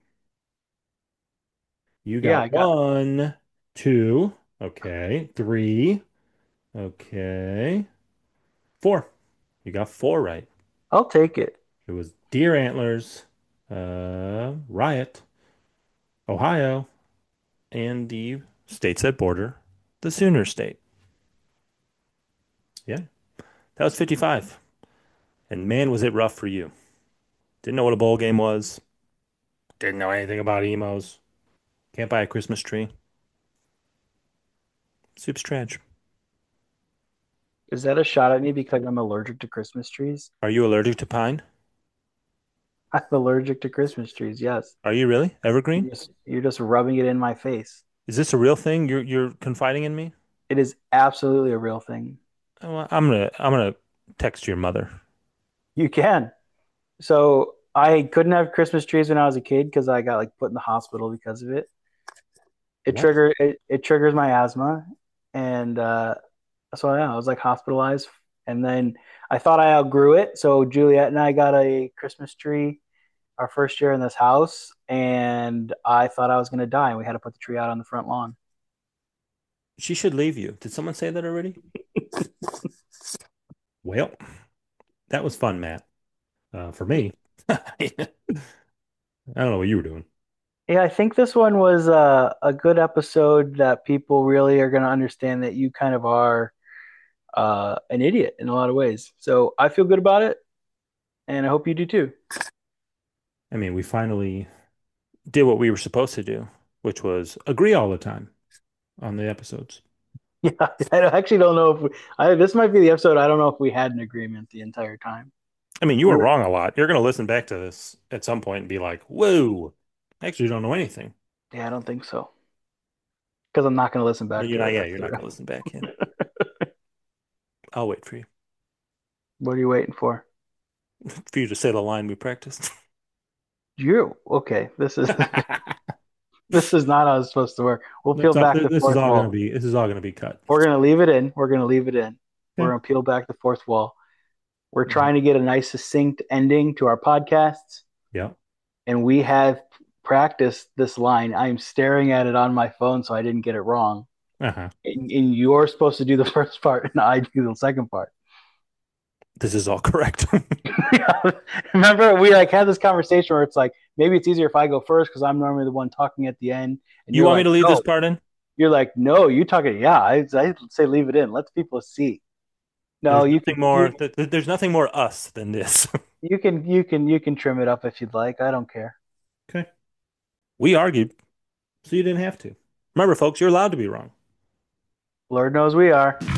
[SPEAKER 3] You
[SPEAKER 4] Yeah,
[SPEAKER 3] got
[SPEAKER 4] I got
[SPEAKER 3] one, two, okay, three, okay, four. You got four right.
[SPEAKER 4] I'll take it.
[SPEAKER 3] It was Deer Antlers, Riot, Ohio, and the states that border the Sooner State. Yeah, that was 55. And man, was it rough for you. Didn't know what a bowl game was. Didn't know anything about emos. Can't buy a Christmas tree. Soup's trash.
[SPEAKER 4] Is that a shot at me because I'm allergic to Christmas trees?
[SPEAKER 3] Are you allergic to pine?
[SPEAKER 4] I'm allergic to Christmas trees. Yes.
[SPEAKER 3] Are you really? Evergreen?
[SPEAKER 4] You're just rubbing it in my face.
[SPEAKER 3] Is this a real thing? You're confiding in me?
[SPEAKER 4] It is absolutely a real thing.
[SPEAKER 3] Well, I'm gonna text your mother.
[SPEAKER 4] You can. So I couldn't have Christmas trees when I was a kid because I got like put in the hospital because of it.
[SPEAKER 3] What?
[SPEAKER 4] It triggers my asthma, and so yeah, I was like hospitalized. And then I thought I outgrew it, so Juliet and I got a Christmas tree our first year in this house, and I thought I was gonna die, and we had to put the tree out on the front lawn.
[SPEAKER 3] She should leave you. Did someone say that already? Well, that was fun, Matt. For me, I don't know what you were doing.
[SPEAKER 4] Yeah, I think this one was a good episode that people really are going to understand that you kind of are an idiot in a lot of ways. So I feel good about it, and I hope you do too.
[SPEAKER 3] I mean, we finally did what we were supposed to do, which was agree all the time on the episodes.
[SPEAKER 4] Yeah, I actually don't know if this might be the episode. I don't know if we had an agreement the entire time.
[SPEAKER 3] I mean, you
[SPEAKER 4] We
[SPEAKER 3] were
[SPEAKER 4] were,
[SPEAKER 3] wrong a lot. You're gonna listen back to this at some point and be like, "Whoa, I actually don't know anything."
[SPEAKER 4] yeah, I don't think so because I'm not going to listen
[SPEAKER 3] But
[SPEAKER 4] back
[SPEAKER 3] you're
[SPEAKER 4] to
[SPEAKER 3] not,
[SPEAKER 4] it.
[SPEAKER 3] yeah,
[SPEAKER 4] That's
[SPEAKER 3] you're
[SPEAKER 4] the
[SPEAKER 3] not
[SPEAKER 4] real.
[SPEAKER 3] gonna listen back in. I'll wait for you
[SPEAKER 4] What are you waiting for?
[SPEAKER 3] for you to say the line we practiced.
[SPEAKER 4] You okay? This is not how it's supposed to work. We'll peel
[SPEAKER 3] That's all,
[SPEAKER 4] back the fourth wall.
[SPEAKER 3] this is all gonna be cut.
[SPEAKER 4] We're going to leave it in. We're going to leave it in. We're
[SPEAKER 3] Okay.
[SPEAKER 4] going to peel back the fourth wall. We're trying to get a nice succinct ending to our podcasts,
[SPEAKER 3] Yeah.
[SPEAKER 4] and we have practiced this line. I'm staring at it on my phone so I didn't get it wrong.
[SPEAKER 3] Uh-huh.
[SPEAKER 4] And you're supposed to do the first part, and I do the second part.
[SPEAKER 3] This is all correct.
[SPEAKER 4] Remember, we like had this conversation where it's like maybe it's easier if I go first because I'm normally the one talking at the end, and
[SPEAKER 3] You
[SPEAKER 4] you're
[SPEAKER 3] want me
[SPEAKER 4] like,
[SPEAKER 3] to leave this
[SPEAKER 4] no.
[SPEAKER 3] part in?
[SPEAKER 4] You're like, no, you talking? Yeah, I say leave it in. Let people see. No,
[SPEAKER 3] There's
[SPEAKER 4] you
[SPEAKER 3] nothing
[SPEAKER 4] can
[SPEAKER 3] more there's nothing more us than this.
[SPEAKER 4] you can trim it up if you'd like. I don't care.
[SPEAKER 3] Okay. We argued, so you didn't have to. Remember, folks, you're allowed to be wrong.
[SPEAKER 4] Lord knows we are.